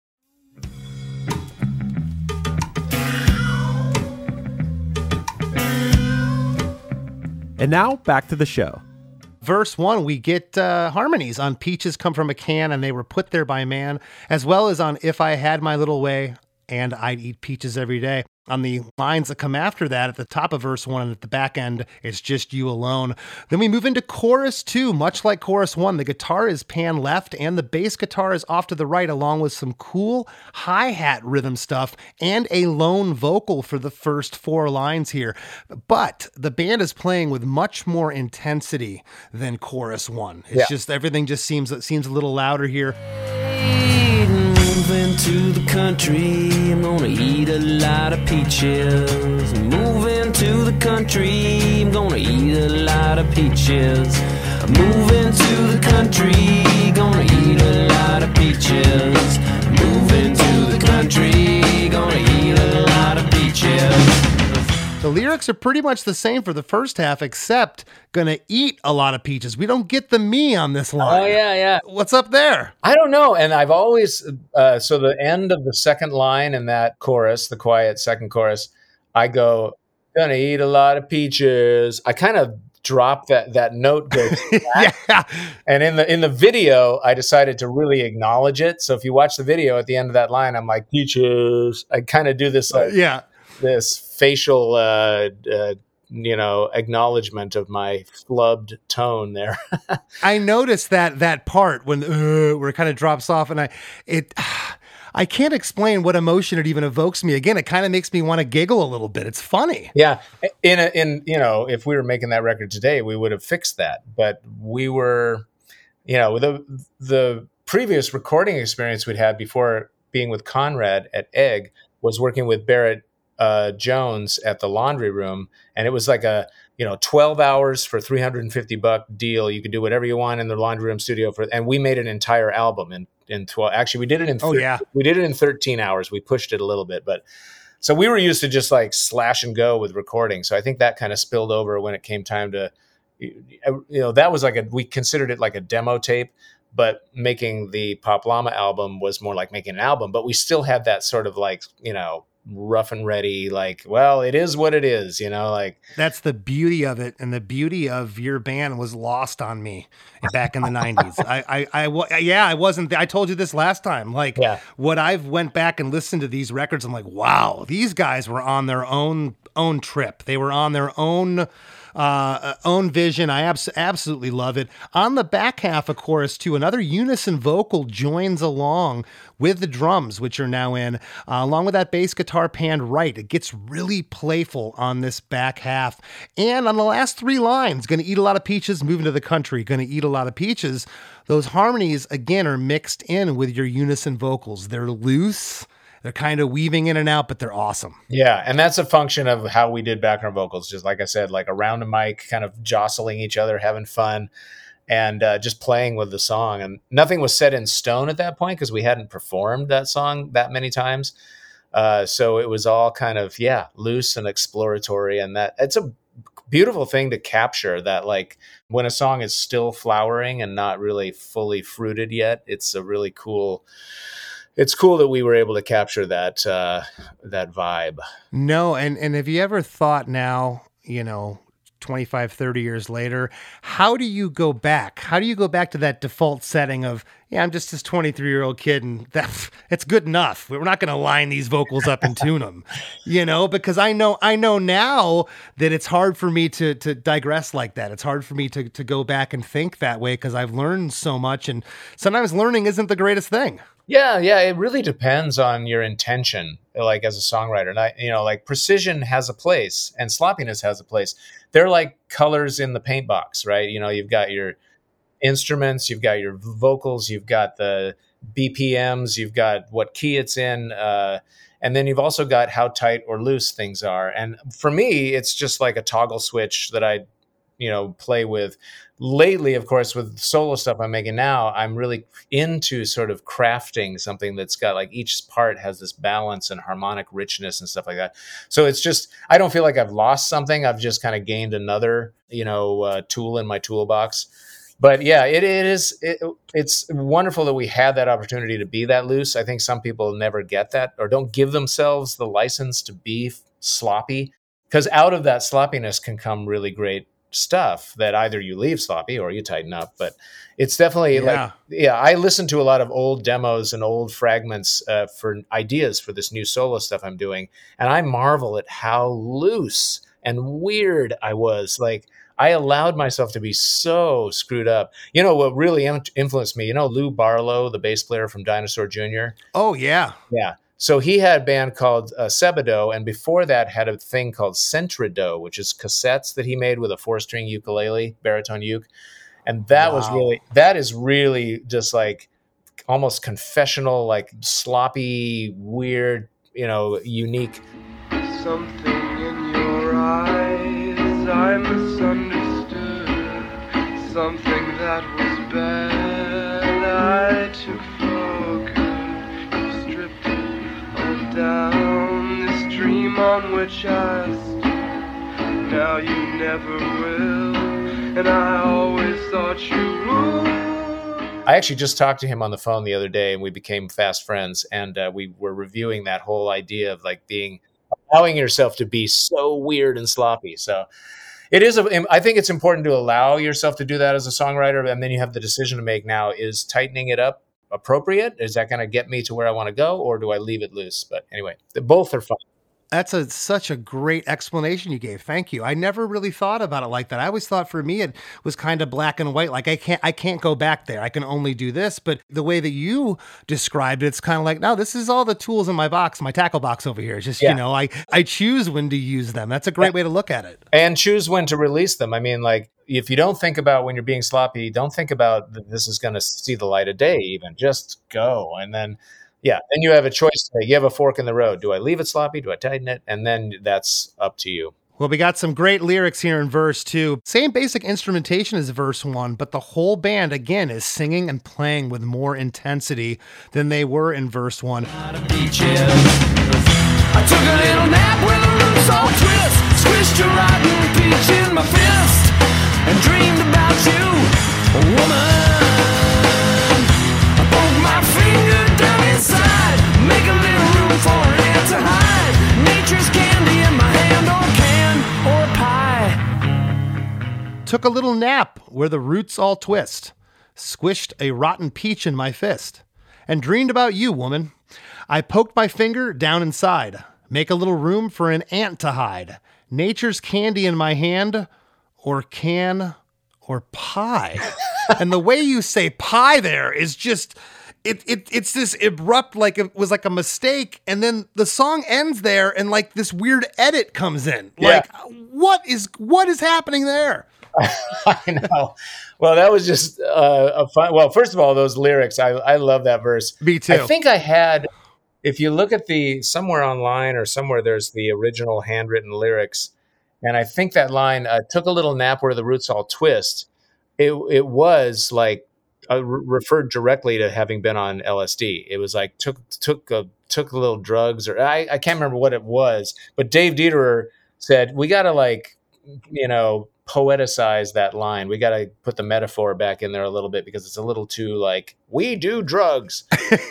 And now, back to the show. Verse 1, we get harmonies on Peaches Come From a Can and They Were Put There by Man, as well as on If I Had My Little Way and I'd Eat Peaches Every Day. On the lines that come after that, at the top of verse 1 and at the back end, it's Just You Alone. Then we move into chorus 2, much like chorus 1. The guitar is pan left and the bass guitar is off to the right, along with some cool hi-hat rhythm stuff and a lone vocal for the first 4 lines here. But the band is playing with much more intensity than chorus 1. It's just everything just seems a little louder here. Moving to the country, I'm gonna eat a lot of peaches. Moving to the country, I'm gonna eat a lot of peaches. Moving to the country, gonna eat a lot of peaches. Moving to the country, gonna eat a lot of peaches. The lyrics are pretty much the same for the first half, except gonna eat a lot of peaches. We don't get the me on this line. Oh, yeah. What's up there? I don't know. And I've always, so the end of the second line in that chorus, the quiet second chorus, I go, gonna eat a lot of peaches. I kind of drop that note goes back. Yeah. And in the video, I decided to really acknowledge it. So if you watch the video at the end of that line, I'm like, peaches. I kind of do this this facial acknowledgement of my flubbed tone there. I noticed that part when where it kind of drops off, and I can't explain what emotion it even evokes me. Again, it kind of makes me want to giggle a little bit. It's funny. Yeah. If we were making that record today, we would have fixed that. But we were, the previous recording experience we'd had before being with Conrad at Egg was working with Barrett Jones at the Laundry Room, and it was like a 12 hours for $350 deal. You could do whatever you want in the Laundry Room studio and we made an entire album in 12. Actually, we did it in we did it in 13 hours. We pushed it a little bit, but so we were used to just like slash and go with recording. So I think that kind of spilled over when it came time to that was we considered it like a demo tape, but making the Pop Llama album was more like making an album, but we still had that sort of like rough and ready, like, well, it is what it is, that's the beauty of it. And the beauty of your band was lost on me back in the 90s. I wasn't I told you this last time, what I've went back and listened to these records, I'm like, wow, these guys were on their own trip. They were on their own vision. I absolutely love it. On the back half of chorus 2, another unison vocal joins along with the drums, which are now in, along with that bass guitar panned right. It gets really playful on this back half. And on the last 3 lines, gonna eat a lot of peaches, moving to the country, gonna eat a lot of peaches. Those harmonies, again, are mixed in with your unison vocals. They're loose. They're kind of weaving in and out, but they're awesome. Yeah, and that's a function of how we did background vocals. Just like I said, like around a mic, kind of jostling each other, having fun, and just playing with the song. And nothing was set in stone at that point because we hadn't performed that song that many times. So it was all kind of, loose and exploratory. And that it's a beautiful thing to capture, that like when a song is still flowering and not really fully fruited yet, it's a really cool it's cool that we were able to capture that that vibe. No, and have you ever thought now, 25, 30 years later, how do you go back? How do you go back to that default setting of, I'm just this 23-year-old kid and it's good enough. We're not going to line these vocals up and tune them, because I know now that it's hard for me to digress like that. It's hard for me to go back and think that way because I've learned so much, and sometimes learning isn't the greatest thing. Yeah, it really depends on your intention, like as a songwriter. And like precision has a place and sloppiness has a place. They're like colors in the paint box, right? You've got your instruments, you've got your vocals, you've got the BPMs, you've got what key it's in, and then you've also got how tight or loose things are. And for me, it's just like a toggle switch that I play with. Lately, of course, with solo stuff I'm making now, I'm really into sort of crafting something that's got like each part has this balance and harmonic richness and stuff like that. So it's just, I don't feel like I've lost something. I've just kind of gained another, tool in my toolbox. But yeah, it's wonderful that we had that opportunity to be that loose. I think some people never get that or don't give themselves the license to be sloppy, because out of that sloppiness can come really great stuff that either you leave sloppy or you tighten up. But it's definitely I listen to a lot of old demos and old fragments for ideas for this new solo stuff I'm doing, and I marvel at how loose and weird I was. Like, I allowed myself to be so screwed up. What really influenced me, Lou Barlow, the bass player from Dinosaur Jr.? Oh yeah So he had a band called Sebado, and before that had a thing called Centrido, which is cassettes that he made with a 4-string ukulele, baritone uke. And that is really just like almost confessional, like sloppy, weird, unique. Something in your eyes I misunderstood. Something that was bad I took for good. You stripped it down, this dream on which I stood. Now you never will, and I always thought you would. I actually just talked to him on the phone the other day, and we became fast friends, and we were reviewing that whole idea of like allowing yourself to be so weird and sloppy. So it is, I think it's important to allow yourself to do that as a songwriter, and then you have the decision to make now, is tightening it up appropriate? Is that going to get me to where I want to go, or do I leave it loose? But anyway, both are fun. That's such a great explanation you gave. Thank you. I never really thought about it like that. I always thought for me it was kind of black and white. Like I can't go back there. I can only do this. But the way that you described it, it's kind of like, no, this is all the tools in my box, my tackle box over here. It's just, I choose when to use them. That's a great way to look at it. And choose when to release them. I mean, like, if you don't think about when you're being sloppy, don't think about this is going to see the light of day even. Just go. And then then you have a choice. You have a fork in the road. Do I leave it sloppy? Do I tighten it? And then that's up to you. Well, we got some great lyrics here in verse 2. Same basic instrumentation as verse 1, but the whole band, again, is singing and playing with more intensity than they were in verse 1. I took a little nap with a loose old twist, squished a rotten peach in my fist, and dreamed about you, woman. I poked my finger down inside, make a little room for an ant to hide. Nature's candy in my hand, or can, or pie. Took a little nap where the roots all twist, squished a rotten peach in my fist, and dreamed about you, woman. I poked my finger down inside, make a little room for an ant to hide. Nature's candy in my hand, or can, or pie. And the way you say pie there is just, it's this abrupt, like it was like a mistake. And then the song ends there and like this weird edit comes in. Like, what is happening there? I know. Well, that was just a fun. Well, first of all, those lyrics, I love that verse. Me too. I think I had, if you look at somewhere online or somewhere, there's the original handwritten lyrics. And I think that line, took a little nap where the roots all twist. It was like referred directly to having been on LSD. It was like took a little drugs, or I can't remember what it was. But Dave Dederer said, we got to poeticize that line. We got to put the metaphor back in there a little bit because it's a little too like, we do drugs.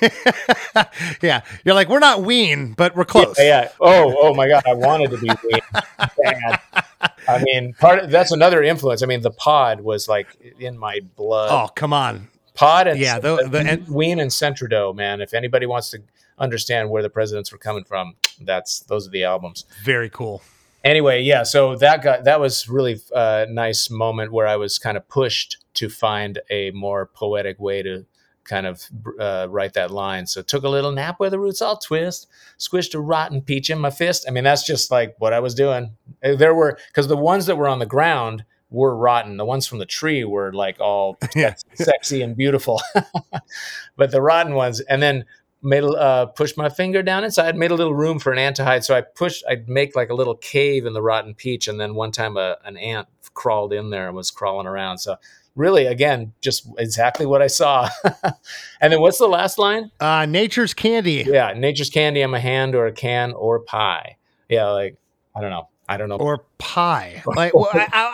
Yeah. You're like, we're not Ween, but we're close. Yeah. Oh my God. I wanted to be Ween. Bad. I mean, that's another influence. I mean, the Pod was like in my blood. Oh, come on. Pod and Ween and Centrodo, man. If anybody wants to understand where the Presidents were coming from, those are the albums. Very cool. Anyway, yeah. So that was really a nice moment where I was kind of pushed to find a more poetic way to kind of write that line. So took a little nap where the roots all twist, squished a rotten peach in my fist. I mean, that's just like what I was doing. Because the ones that were on the ground were rotten. The ones from the tree were like all sexy and beautiful. But the rotten ones, and then pushed my finger down inside, made a little room for an ant to hide. So I'd make like a little cave in the rotten peach. And then one time an ant crawled in there and was crawling around. So really, again, just exactly what I saw. And then what's the last line? Nature's candy. Yeah, nature's candy in my hand, or a can, or pie. Yeah, like, I don't know. Or pie. Like, well,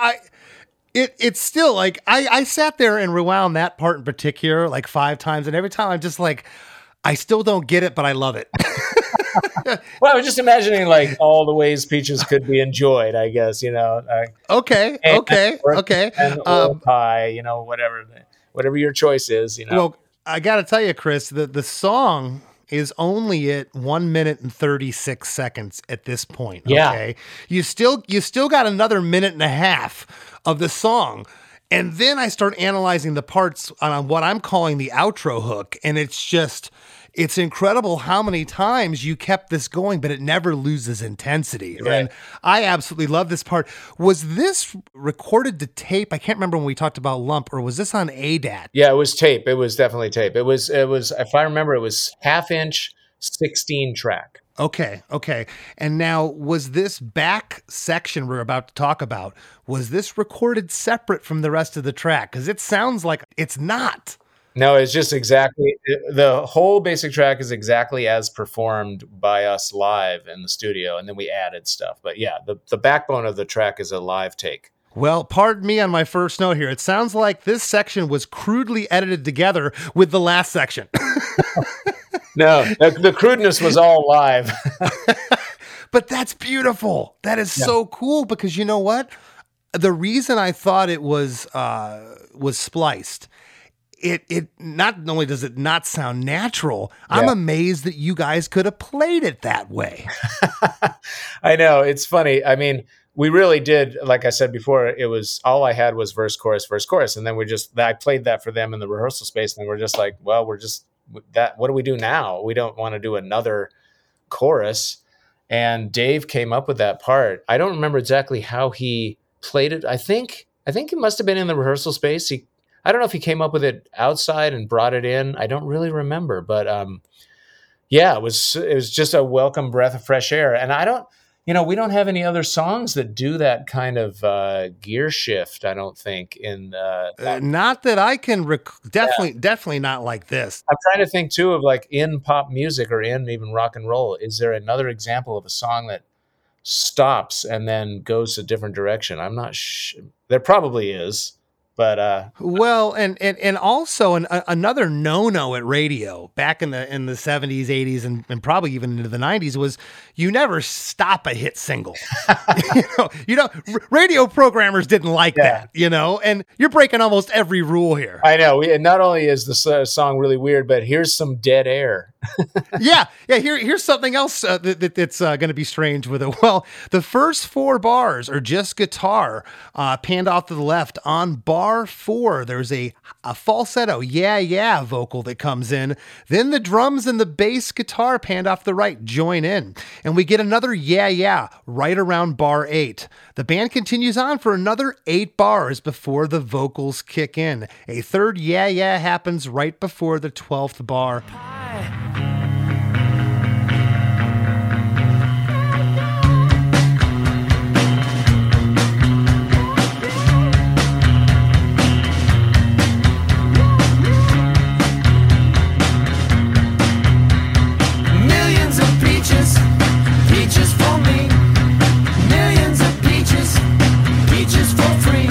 it's still like, I sat there and rewound that part in particular like 5 times. And every time I'm just like, I still don't get it, but I love it. Well, I was just imagining like all the ways peaches could be enjoyed, I guess, Okay. And pie, whatever your choice is, Well, I got to tell you, Chris, the song is only at 1 minute and 36 seconds at this point. Okay. You still got another minute and a half of the song. And then I start analyzing the parts on what I'm calling the outro hook. And it's incredible how many times you kept this going, but it never loses intensity. Right. And I absolutely love this part. Was this recorded to tape? I can't remember when we talked about Lump, or was this on ADAT? Yeah, it was tape. It was definitely tape. It was, if I remember, it was 1/2-inch 16 track. Okay. And now, was this back section we're about to talk about, was this recorded separate from the rest of the track? Because it sounds like it's not. No, it's just exactly, the whole basic track is exactly as performed by us live in the studio, and then we added stuff. But yeah, the backbone of the track is a live take. Well, pardon me on my first note here. It sounds like this section was crudely edited together with the last section. No, the crudeness was all live. But that's beautiful. That is so cool, because you know what? The reason I thought it was spliced, it not only does it not sound natural, I'm amazed that you guys could have played it that way. I know, it's funny. I mean, we really did, like I said before, it was all I had was verse, chorus. And then I played that for them in the rehearsal space, and we're just like, well, what do we do now? We don't want to do another chorus. And Dave came up with that part. I don't remember exactly how he played it. I think it must have been in the rehearsal space. I don't know if he came up with it outside and brought it in. I don't really remember, but it was just a welcome breath of fresh air. And we don't have any other songs that do that kind of gear shift, I don't think. Not that I can definitely not like this. I'm trying to think too of like in pop music or in even rock and roll. Is there another example of a song that stops and then goes a different direction? I'm not sure. There probably is. But well, and also another no at radio back in the 70s, 80s, and probably even into the 90s was you never stop a hit single. Radio programmers didn't like that, and you're breaking almost every rule here. I know. And not only is the song really weird, but here's some dead air. Yeah. Here's something else that's going to be strange with it. Well, the first 4 bars are just guitar panned off to the left. On bar 4, there's a falsetto yeah vocal that comes in. Then the drums and the bass guitar panned off to the right join in, and we get another yeah right around bar 8. The band continues on for another 8 bars before the vocals kick in. A third yeah happens right before the 12th bar. Peaches for me, millions of peaches for free.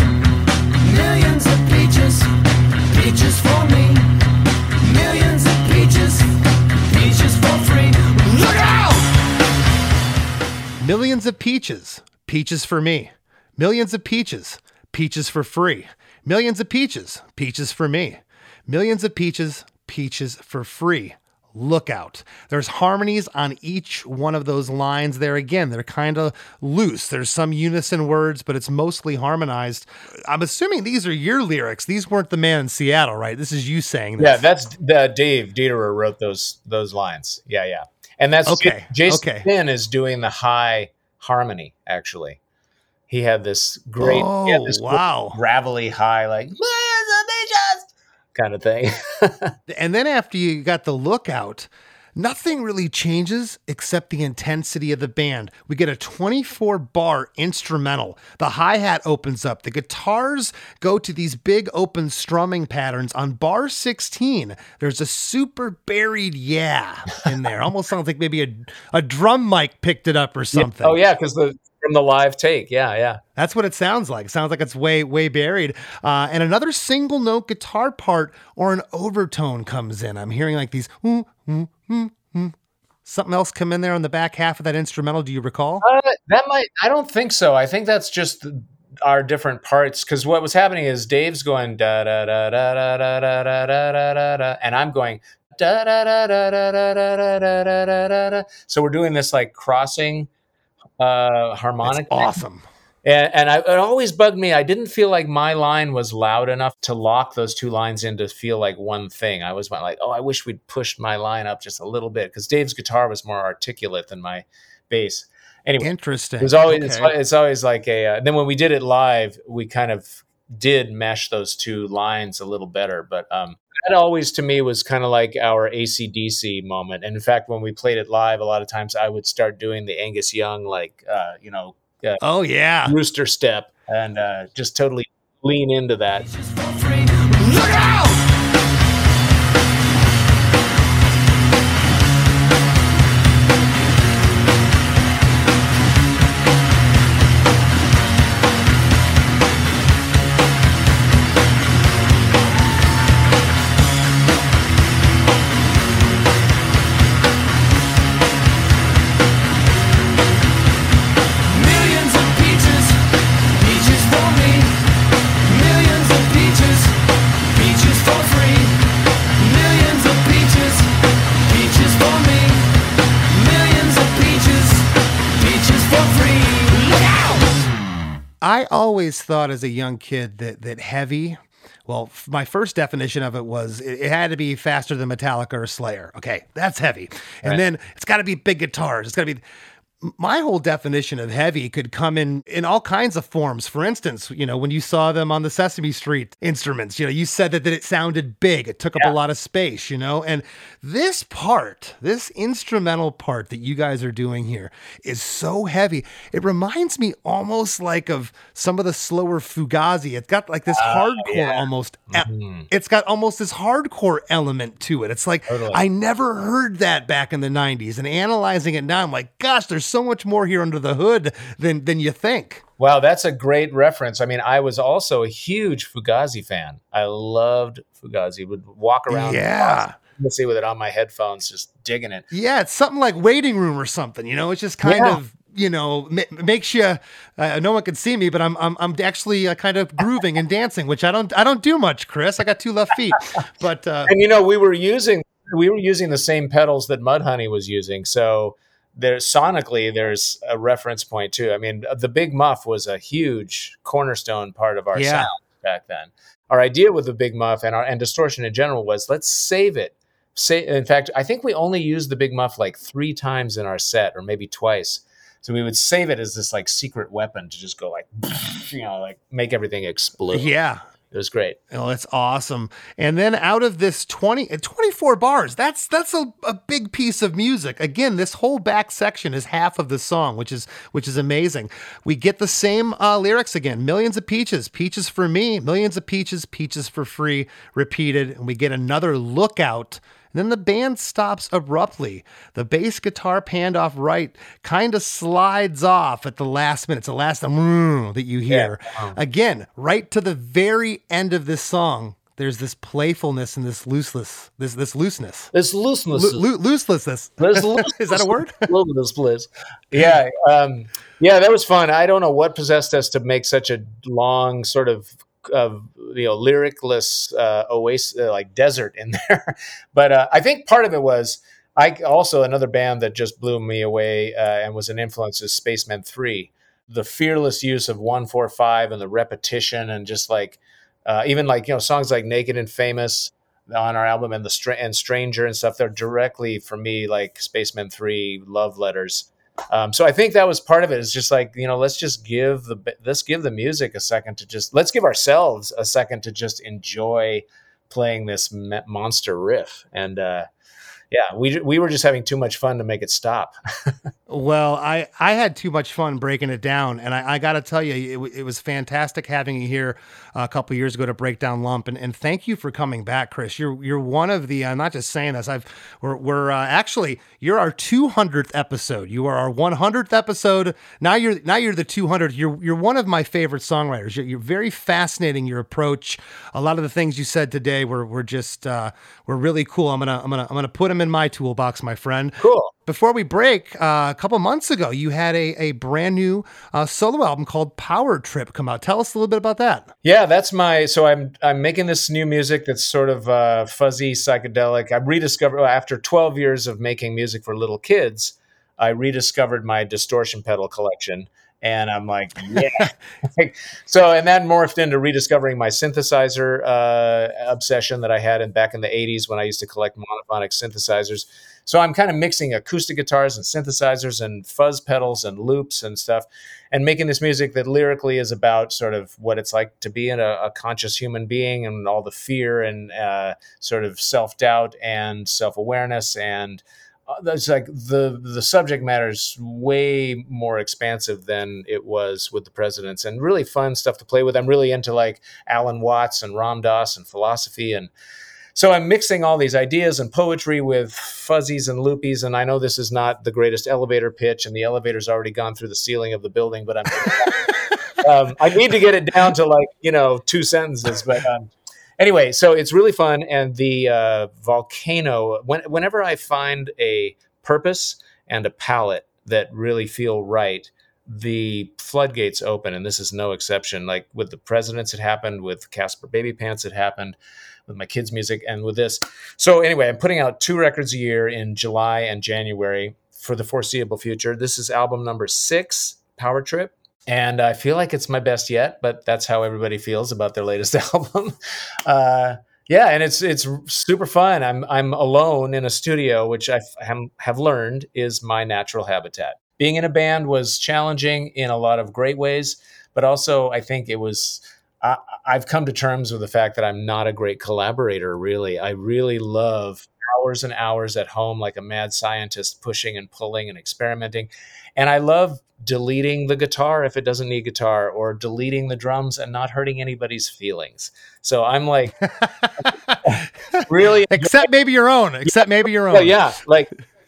Millions of peaches, peaches for me. Millions of peaches, peaches for free. Millions of peaches, peaches for me. Millions of peaches, peaches for free. Lookout. There's harmonies on each one of those lines there. Again, they're kind of loose. There's some unison words, but it's mostly harmonized. I'm assuming these are your lyrics. These weren't the man in Seattle, right? This is you saying this. Yeah, that's Dave Dederer wrote those lines. Yeah. And that's okay. Jason Finn is doing the high harmony, actually. He had this great, gravelly high, like, kind of thing. And then after you got the Lookout, nothing really changes except the intensity of the band. We get a 24-bar instrumental. The hi-hat opens up. The guitars go to these big open strumming patterns. On bar 16, there's a super buried in there. Almost sounds like maybe a drum mic picked it up or something. Oh, yeah, because from the live take. Yeah. That's what it sounds like. It sounds like it's way, way buried. And another single note guitar part or an overtone comes in. I'm hearing like these, something else come in there on the back half of that instrumental. Do you recall? I don't think so. I think that's just our different parts. Because what was happening is Dave's going da da da da da da da da da da da, and I'm going da da da da da da da da da da. So we're doing this like crossing harmonic. That's awesome. And it always bugged me. I didn't feel like my line was loud enough to lock those two lines in to feel like one thing. I was like, I wish we'd pushed my line up just a little bit because Dave's guitar was more articulate than my bass. Anyway, interesting. It was always it's always like a. Then when we did it live, we kind of did mesh those two lines a little better. But that always to me was kind of like our AC/DC moment. And in fact, when we played it live, a lot of times I would start doing the Angus Young, rooster step, and just totally lean into that. Look out! I always thought as a young kid that heavy, well, my first definition of it was it had to be faster than Metallica or Slayer. Okay, that's heavy. And then it's got to be big guitars. It's got to be... My whole definition of heavy could come in all kinds of forms. For instance, when you saw them on the Sesame Street instruments, you said that it sounded big. It took up a lot of space, and this instrumental part that you guys are doing here is so heavy. It reminds me almost like of some of the slower Fugazi. It's got like this hardcore almost. It's got almost this hardcore element to it. It's like, I never heard that back in the 90s, and analyzing it now, I'm like, gosh, there's so much more here under the hood than you think. Wow, that's a great reference. I mean, I was also a huge Fugazi fan. I loved Fugazi. Would walk around see with it on my headphones, just digging it. Yeah, it's something like Waiting Room or something. It's just kind of makes you. No one can see me, but I'm actually kind of grooving and dancing, which I don't do much, Chris. I got two left feet, but and we were using the same pedals that Mudhoney was using, so. There's a reference point too. I mean, the Big Muff was a huge cornerstone part of our sound back then. Our idea with the Big Muff and Distortion in general was let's save it. In fact, I think we only used the Big Muff like 3 times in our set, or maybe twice. So we would save it as this like secret weapon to just go like, like make everything explode. Yeah. It was great. Oh, that's awesome. And then out of this 24 bars, that's a big piece of music. Again, this whole back section is half of the song, which is amazing. We get the same lyrics again. Millions of peaches, peaches for me. Millions of peaches, peaches for free. Repeated. And we get another Lookout. And then the band stops abruptly. The bass guitar panned off right kind of slides off at the last minute. It's the last that you hear. Again, right to the very end of this song, there's this playfulness and this looseness. Looselessness. Looselessness. Is that a word? Yeah. Yeah, that was fun. I don't know what possessed us to make such a long sort of lyricless oasis, like desert in there. But I think part of it was another band that just blew me away and was an influence is Spacemen 3. The fearless use of 1-4-5 and the repetition and just like even like songs like Naked and Famous on our album and and Stranger and stuff. They're directly for me like Spacemen 3 love letters. So I think that was part of it. It's just like, let's give the music a second to let's give ourselves a second to just enjoy playing this monster riff. And yeah, we were just having too much fun to make it stop. Well, I had too much fun breaking it down, and I got to tell you, it was fantastic having you here a couple years ago to break down Lump, and thank you for coming back, Chris. You're one of the I'm not just saying this. We're actually you're our 200th episode. You are our 100th episode. Now you're the 200th. You're one of my favorite songwriters. You're very fascinating. Your approach, a lot of the things you said today were really cool. I'm gonna put them in my toolbox, my friend. Cool. Before we break, a couple months ago, you had a brand new solo album called Power Trip come out. Tell us a little bit about that. Yeah, so I'm making this new music that's sort of fuzzy, psychedelic. I rediscovered after 12 years of making music for little kids, I rediscovered my distortion pedal collection. And I'm like, yeah. And that morphed into rediscovering my synthesizer obsession that I had back in the 80s when I used to collect monophonic synthesizers. So I'm kind of mixing acoustic guitars and synthesizers and fuzz pedals and loops and stuff and making this music that lyrically is about sort of what it's like to be a conscious human being and all the fear and sort of self-doubt and self-awareness. And that's like the subject matter is way more expansive than it was with the Presidents and really fun stuff to play with. I'm really into like Alan Watts and Ram Dass and philosophy. And so I'm mixing all these ideas and poetry with fuzzies and loopies. And I know this is not the greatest elevator pitch and the elevator's already gone through the ceiling of the building, but I need to get it down to like, 2 sentences, but anyway, so it's really fun. And the Volcano, whenever I find a purpose and a palette that really feel right, the floodgates open. And this is no exception. Like with the Presidents, it happened. With Casper Baby Pants, it happened. With my kids' music and with this. So anyway, I'm putting out 2 records a year in July and January for the foreseeable future. This is album number 6, Power Trip. And I feel like it's my best yet, but that's how everybody feels about their latest album. Yeah, and it's super fun. I'm alone in a studio, which I have learned is my natural habitat. Being in a band was challenging in a lot of great ways, but also I think it was I've come to terms with the fact that I'm not a great collaborator, really. I really love hours and hours at home like a mad scientist pushing and pulling and experimenting. And I love deleting the guitar if it doesn't need guitar or deleting the drums and not hurting anybody's feelings. So I'm like really except maybe your own. Well, yeah, like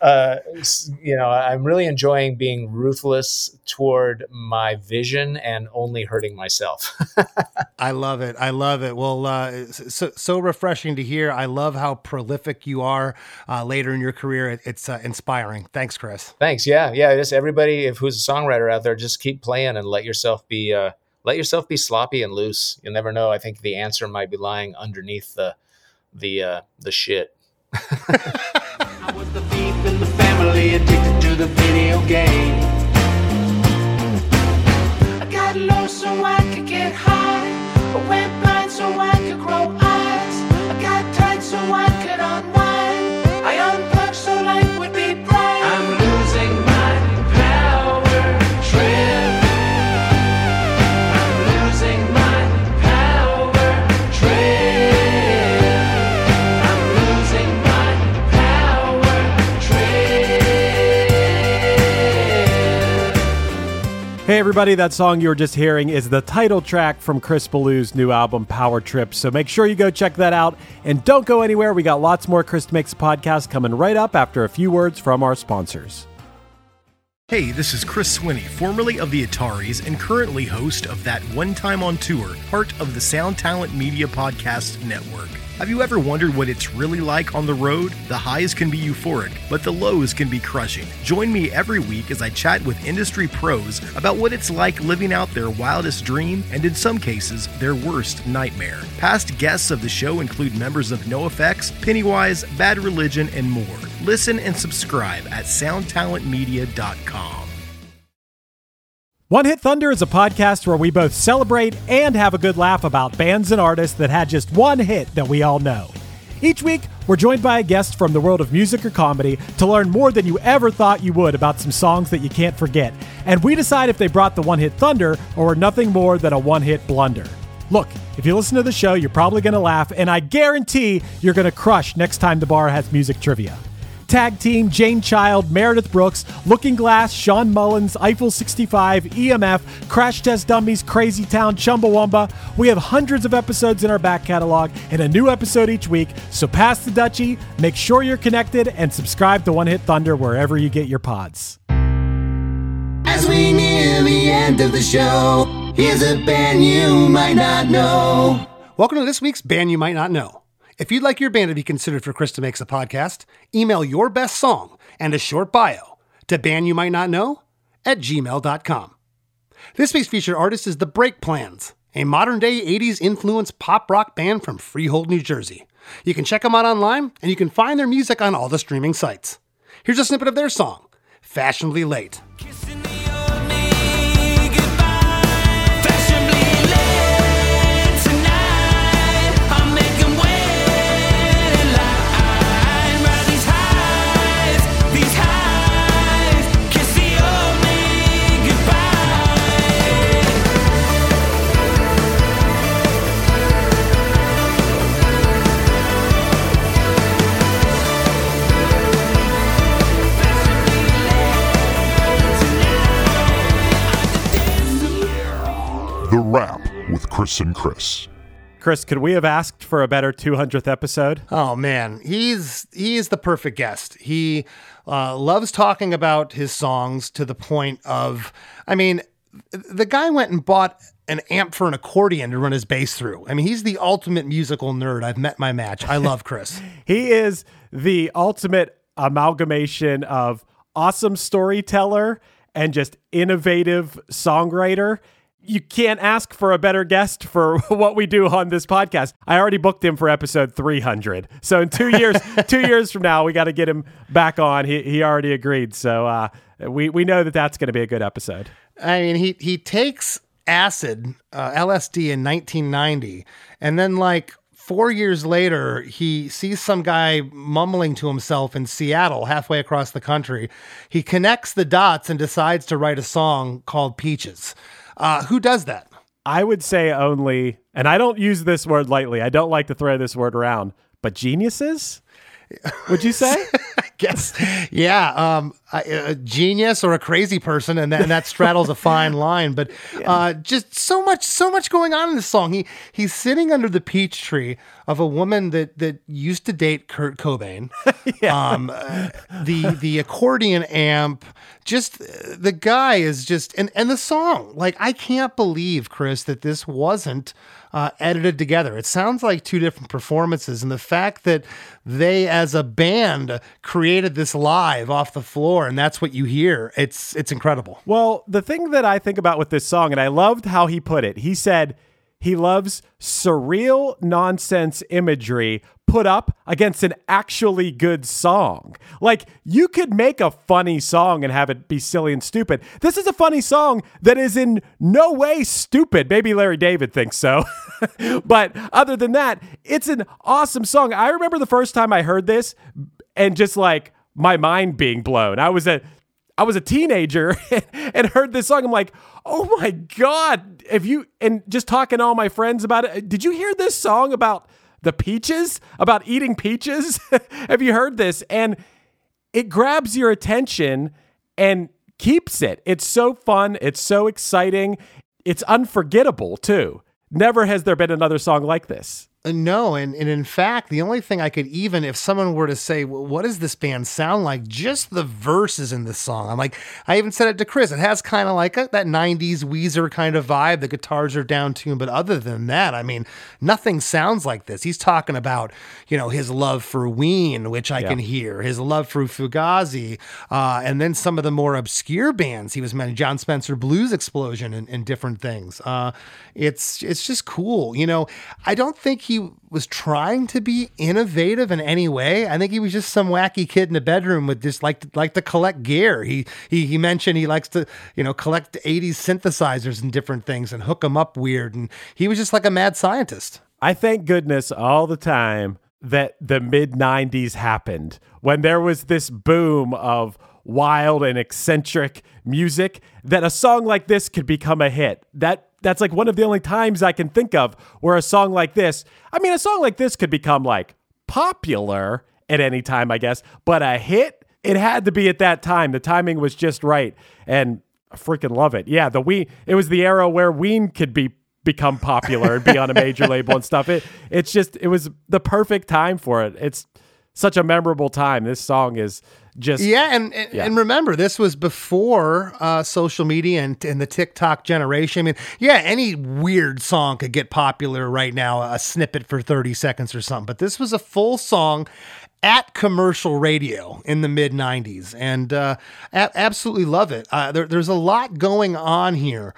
I'm really enjoying being ruthless toward my vision and only hurting myself. I love it. Well, so refreshing to hear. I love how prolific you are later in your career. It's inspiring. Thanks, Chris. Thanks. Yeah. Just everybody who's a songwriter out there, just keep playing and let yourself be sloppy and loose. You'll never know. I think the answer might be lying underneath the shit. I was the thief in the family, addicted to the video game. I got low so I could get high. I went blind so I could grow eyes. I got tight so I could unwind. I unplugged so life would be bright. I'm losing my power trip. I'm losing my power trip. I'm losing my power trip. Hey everybody, that song you were just hearing is the title track from Chris Ballou's new album, Power Trip. So make sure you go check that out and don't go anywhere. We got lots more Chris Makes a Podcast coming right up after a few words from our sponsors. Hey, this is Chris Swinney, formerly of the Ataris and currently host of That One Time on Tour, part of the Sound Talent Media Podcast Network. Have you ever wondered what it's really like on the road? The highs can be euphoric, but the lows can be crushing. Join me every week as I chat with industry pros about what it's like living out their wildest dream and, in some cases, their worst nightmare. Past guests of the show include members of NoFX, Pennywise, Bad Religion, and more. Listen and subscribe at soundtalentmedia.com. One Hit Thunder is a podcast where we both celebrate and have a good laugh about bands and artists that had just one hit that we all know. Each week, we're joined by a guest from the world of music or comedy to learn more than you ever thought you would about some songs that you can't forget. And we decide if they brought the One Hit Thunder or were nothing more than a one-hit blunder. Look, if you listen to the show, you're probably going to laugh, and I guarantee you're going to crush next time the bar has music trivia. Tag Team, Jane Child, Meredith Brooks, Looking Glass, Sean Mullins, Eiffel 65, EMF, Crash Test Dummies, Crazy Town, Chumbawamba. We have hundreds of episodes in our back catalog and a new episode each week, so pass the Dutchie, make sure you're connected, and subscribe to One Hit Thunder wherever you get your pods. As we near the end of the show, here's a band you might not know. Welcome to this week's Band You Might Not Know. If you'd like your band to be considered for Krista Makes a Podcast, email your best song and a short bio to bandyoumightnotknow@gmail.com. This week's featured artist is The Break Plans, a modern-day 80s influenced pop rock band from Freehold, New Jersey. You can check them out online, and you can find their music on all the streaming sites. Here's a snippet of their song, Fashionably Late. The Wrap with Chris and Chris. Chris, could we have asked for a better 200th episode? Oh, man. He is the perfect guest. He loves talking about his songs to the point of, I mean, the guy went and bought an amp for an accordion to run his bass through. I mean, he's the ultimate musical nerd. I've met my match. I love Chris. He is the ultimate amalgamation of awesome storyteller and just innovative songwriter. You can't ask for a better guest for what we do on this podcast. I already booked him for episode 300. So in 2 years, 2 years from now, we got to get him back on. He already agreed. So we know that that's going to be a good episode. I mean, he takes acid, LSD in 1990, and then like 4 years later, he sees some guy mumbling to himself in Seattle, halfway across the country. He connects the dots and decides to write a song called Peaches. Who does that? I would say only, and I don't use this word lightly, I don't like to throw this word around, but geniuses? Would you say? I guess, yeah. A genius or a crazy person, and that straddles a fine line. But just so much going on in this song. He's sitting under the peach tree of a woman that used to date Kurt Cobain. The accordion amp. Just the guy is just and the song. Like, I can't believe, Chris, that this wasn't edited together. It sounds like two different performances, and the fact that they, as a band, created this live off the floor, and that's what you hear. It's incredible. Well, the thing that I think about with this song, and I loved how he put it, he said he loves surreal nonsense imagery put up against an actually good song. Like, you could make a funny song and have it be silly and stupid. This is a funny song that is in no way stupid. Maybe Larry David thinks so. But other than that, it's an awesome song. I remember the first time I heard this and just like my mind being blown. I was a teenager and heard this song. I'm like, oh my God. And just talking to all my friends about it. Did you hear this song about the peaches, about eating peaches? Have you heard this? And it grabs your attention and keeps it. It's so fun. It's so exciting. It's unforgettable too. Never has there been another song like this. No, and in fact, the only thing I could even, if someone were to say, well, what does this band sound like? Just the verses in the song. I'm like, I even said it to Chris. It has kind of like that 90s Weezer kind of vibe. The guitars are down tuned, but other than that, I mean, nothing sounds like this. He's talking about, his love for Ween, which I can hear, his love for Fugazi, and then some of the more obscure bands he was mentioning, John Spencer Blues Explosion and different things. It's just cool. I don't think he was trying to be innovative in any way. I think he was just some wacky kid in a bedroom with just like to collect gear. He mentioned he likes to, collect 80s synthesizers and different things and hook them up weird. And he was just like a mad scientist. I thank goodness all the time that the mid-90s happened, when there was this boom of wild and eccentric music, that a song like this could become a hit. That's like one of the only times I can think of where a song like this could become like popular at any time, I guess, but a hit, it had to be at that time. The timing was just right. And I freaking love it. Yeah. It was the era where Ween could become popular and be on a major label and stuff. It was the perfect time for it. It's such a memorable time. This song is just... And remember, this was before social media and the TikTok generation. I mean, any weird song could get popular right now, a snippet for 30 seconds or something. But this was a full song at commercial radio in the mid-90s, and absolutely love it. There's a lot going on here,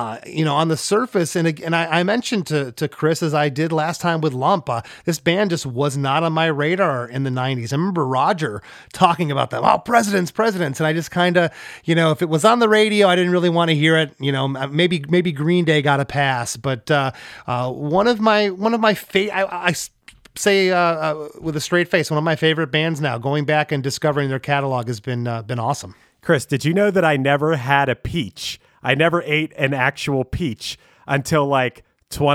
on the surface. And I mentioned to Chris, as I did last time with Lump, this band just was not on my radar in the 90s. I remember Roger talking about them. Oh, Presidents. And I just kind of, if it was on the radio, I didn't really want to hear it. Maybe Green Day got a pass, but one of my I say with a straight face, one of my favorite bands now. Going back and discovering their catalog has been awesome. Chris, did you know that I never had a peach? I never ate an actual peach until like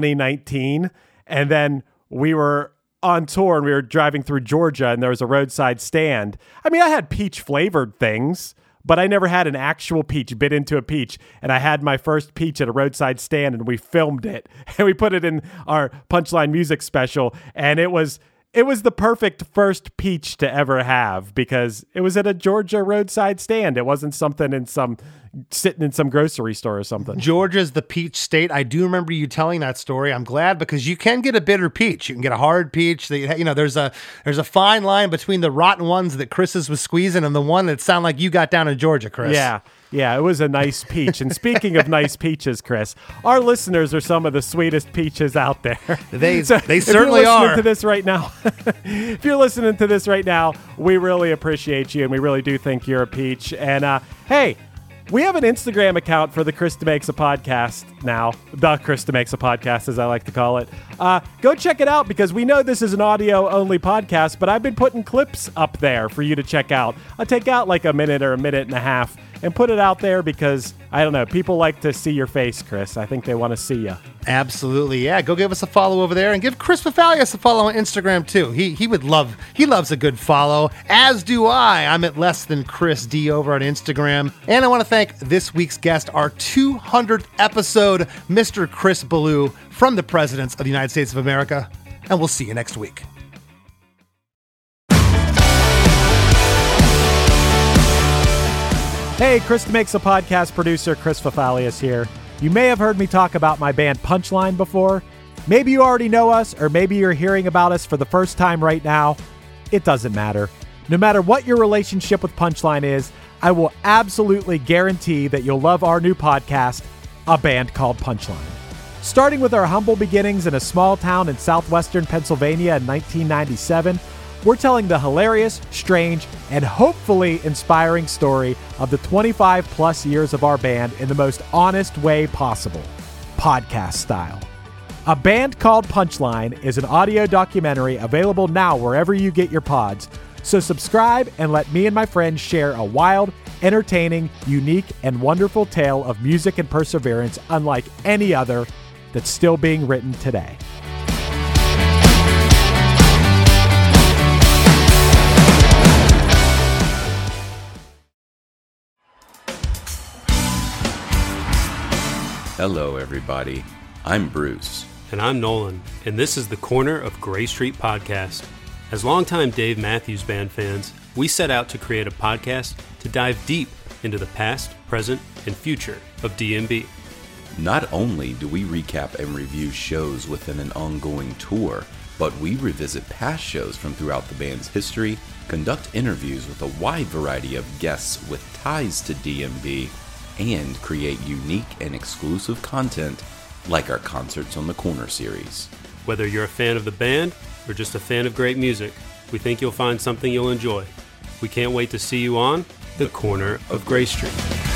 2019, and then we were on tour and we were driving through Georgia, and there was a roadside stand. I mean, I had peach flavored things, but I never had an actual peach, bit into a peach. And I had my first peach at a roadside stand, and we filmed it and we put it in our Punchline music special. And it was the perfect first peach to ever have, because it was at a Georgia roadside stand. It wasn't something sitting in some grocery store or something. Georgia's the peach state. I do remember you telling that story. I'm glad, because you can get a bitter peach. You can get a hard peach. There's a fine line between the rotten ones that Chris's was squeezing and the one that sound like you got down in Georgia, Chris. Yeah, it was a nice peach. And speaking of nice peaches, Chris, our listeners are some of the sweetest peaches out there. They certainly are. If you're listening to this right now, we really appreciate you, and we really do think you're a peach. And hey, we have an Instagram account for the Chris DeMakes a Podcast now. The Chris DeMakes a Podcast, as I like to call it. Go check it out, because we know this is an audio-only podcast, but I've been putting clips up there for you to check out. I'll take out like a minute or a minute and a half and put it out there, because, I don't know, people like to see your face, Chris. I think they want to see you. Absolutely, yeah. Go give us a follow over there, and give Chris Fafalios a follow on Instagram too. He loves a good follow, as do I. I'm at Less Than Chris D over on Instagram. And I want to thank this week's guest, our 200th episode, Mr. Chris Ballou from the Presidents of the United States of America. And we'll see you next week. Hey, Chris DeMakes a Podcast producer Chris Fafalios here. You may have heard me talk about my band Punchline before. Maybe you already know us, or maybe you're hearing about us for the first time right now. It doesn't matter. No matter what your relationship with Punchline is, I will absolutely guarantee that you'll love our new podcast, A Band Called Punchline. Starting with our humble beginnings in a small town in southwestern Pennsylvania in 1997, we're telling the hilarious, strange, and hopefully inspiring story of the 25 plus years of our band in the most honest way possible, podcast style. A Band Called Punchline is an audio documentary available now wherever you get your pods. So subscribe and let me and my friends share a wild, entertaining, unique, and wonderful tale of music and perseverance unlike any other that's still being written today. Hello, everybody. I'm Bruce. And I'm Nolan, and this is the Corner of Gray Street podcast. As longtime Dave Matthews Band fans, we set out to create a podcast to dive deep into the past, present, and future of DMB. Not only do we recap and review shows within an ongoing tour, but we revisit past shows from throughout the band's history, conduct interviews with a wide variety of guests with ties to DMB, and create unique and exclusive content like our Concerts on the Corner series. Whether you're a fan of the band or just a fan of great music, we think you'll find something you'll enjoy. We can't wait to see you on the Corner of Gray Street.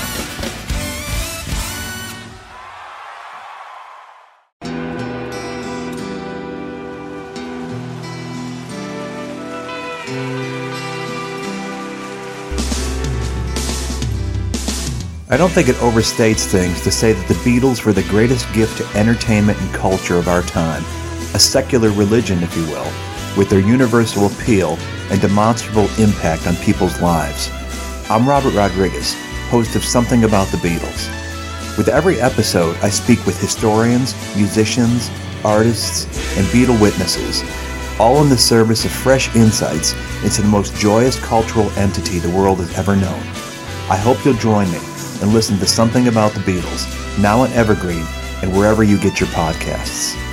I don't think it overstates things to say that the Beatles were the greatest gift to entertainment and culture of our time, a secular religion, if you will, with their universal appeal and demonstrable impact on people's lives. I'm Robert Rodriguez, host of Something About the Beatles. With every episode, I speak with historians, musicians, artists, and Beatle witnesses, all in the service of fresh insights into the most joyous cultural entity the world has ever known. I hope you'll join me and listen to Something About the Beatles, now on Evergreen and wherever you get your podcasts.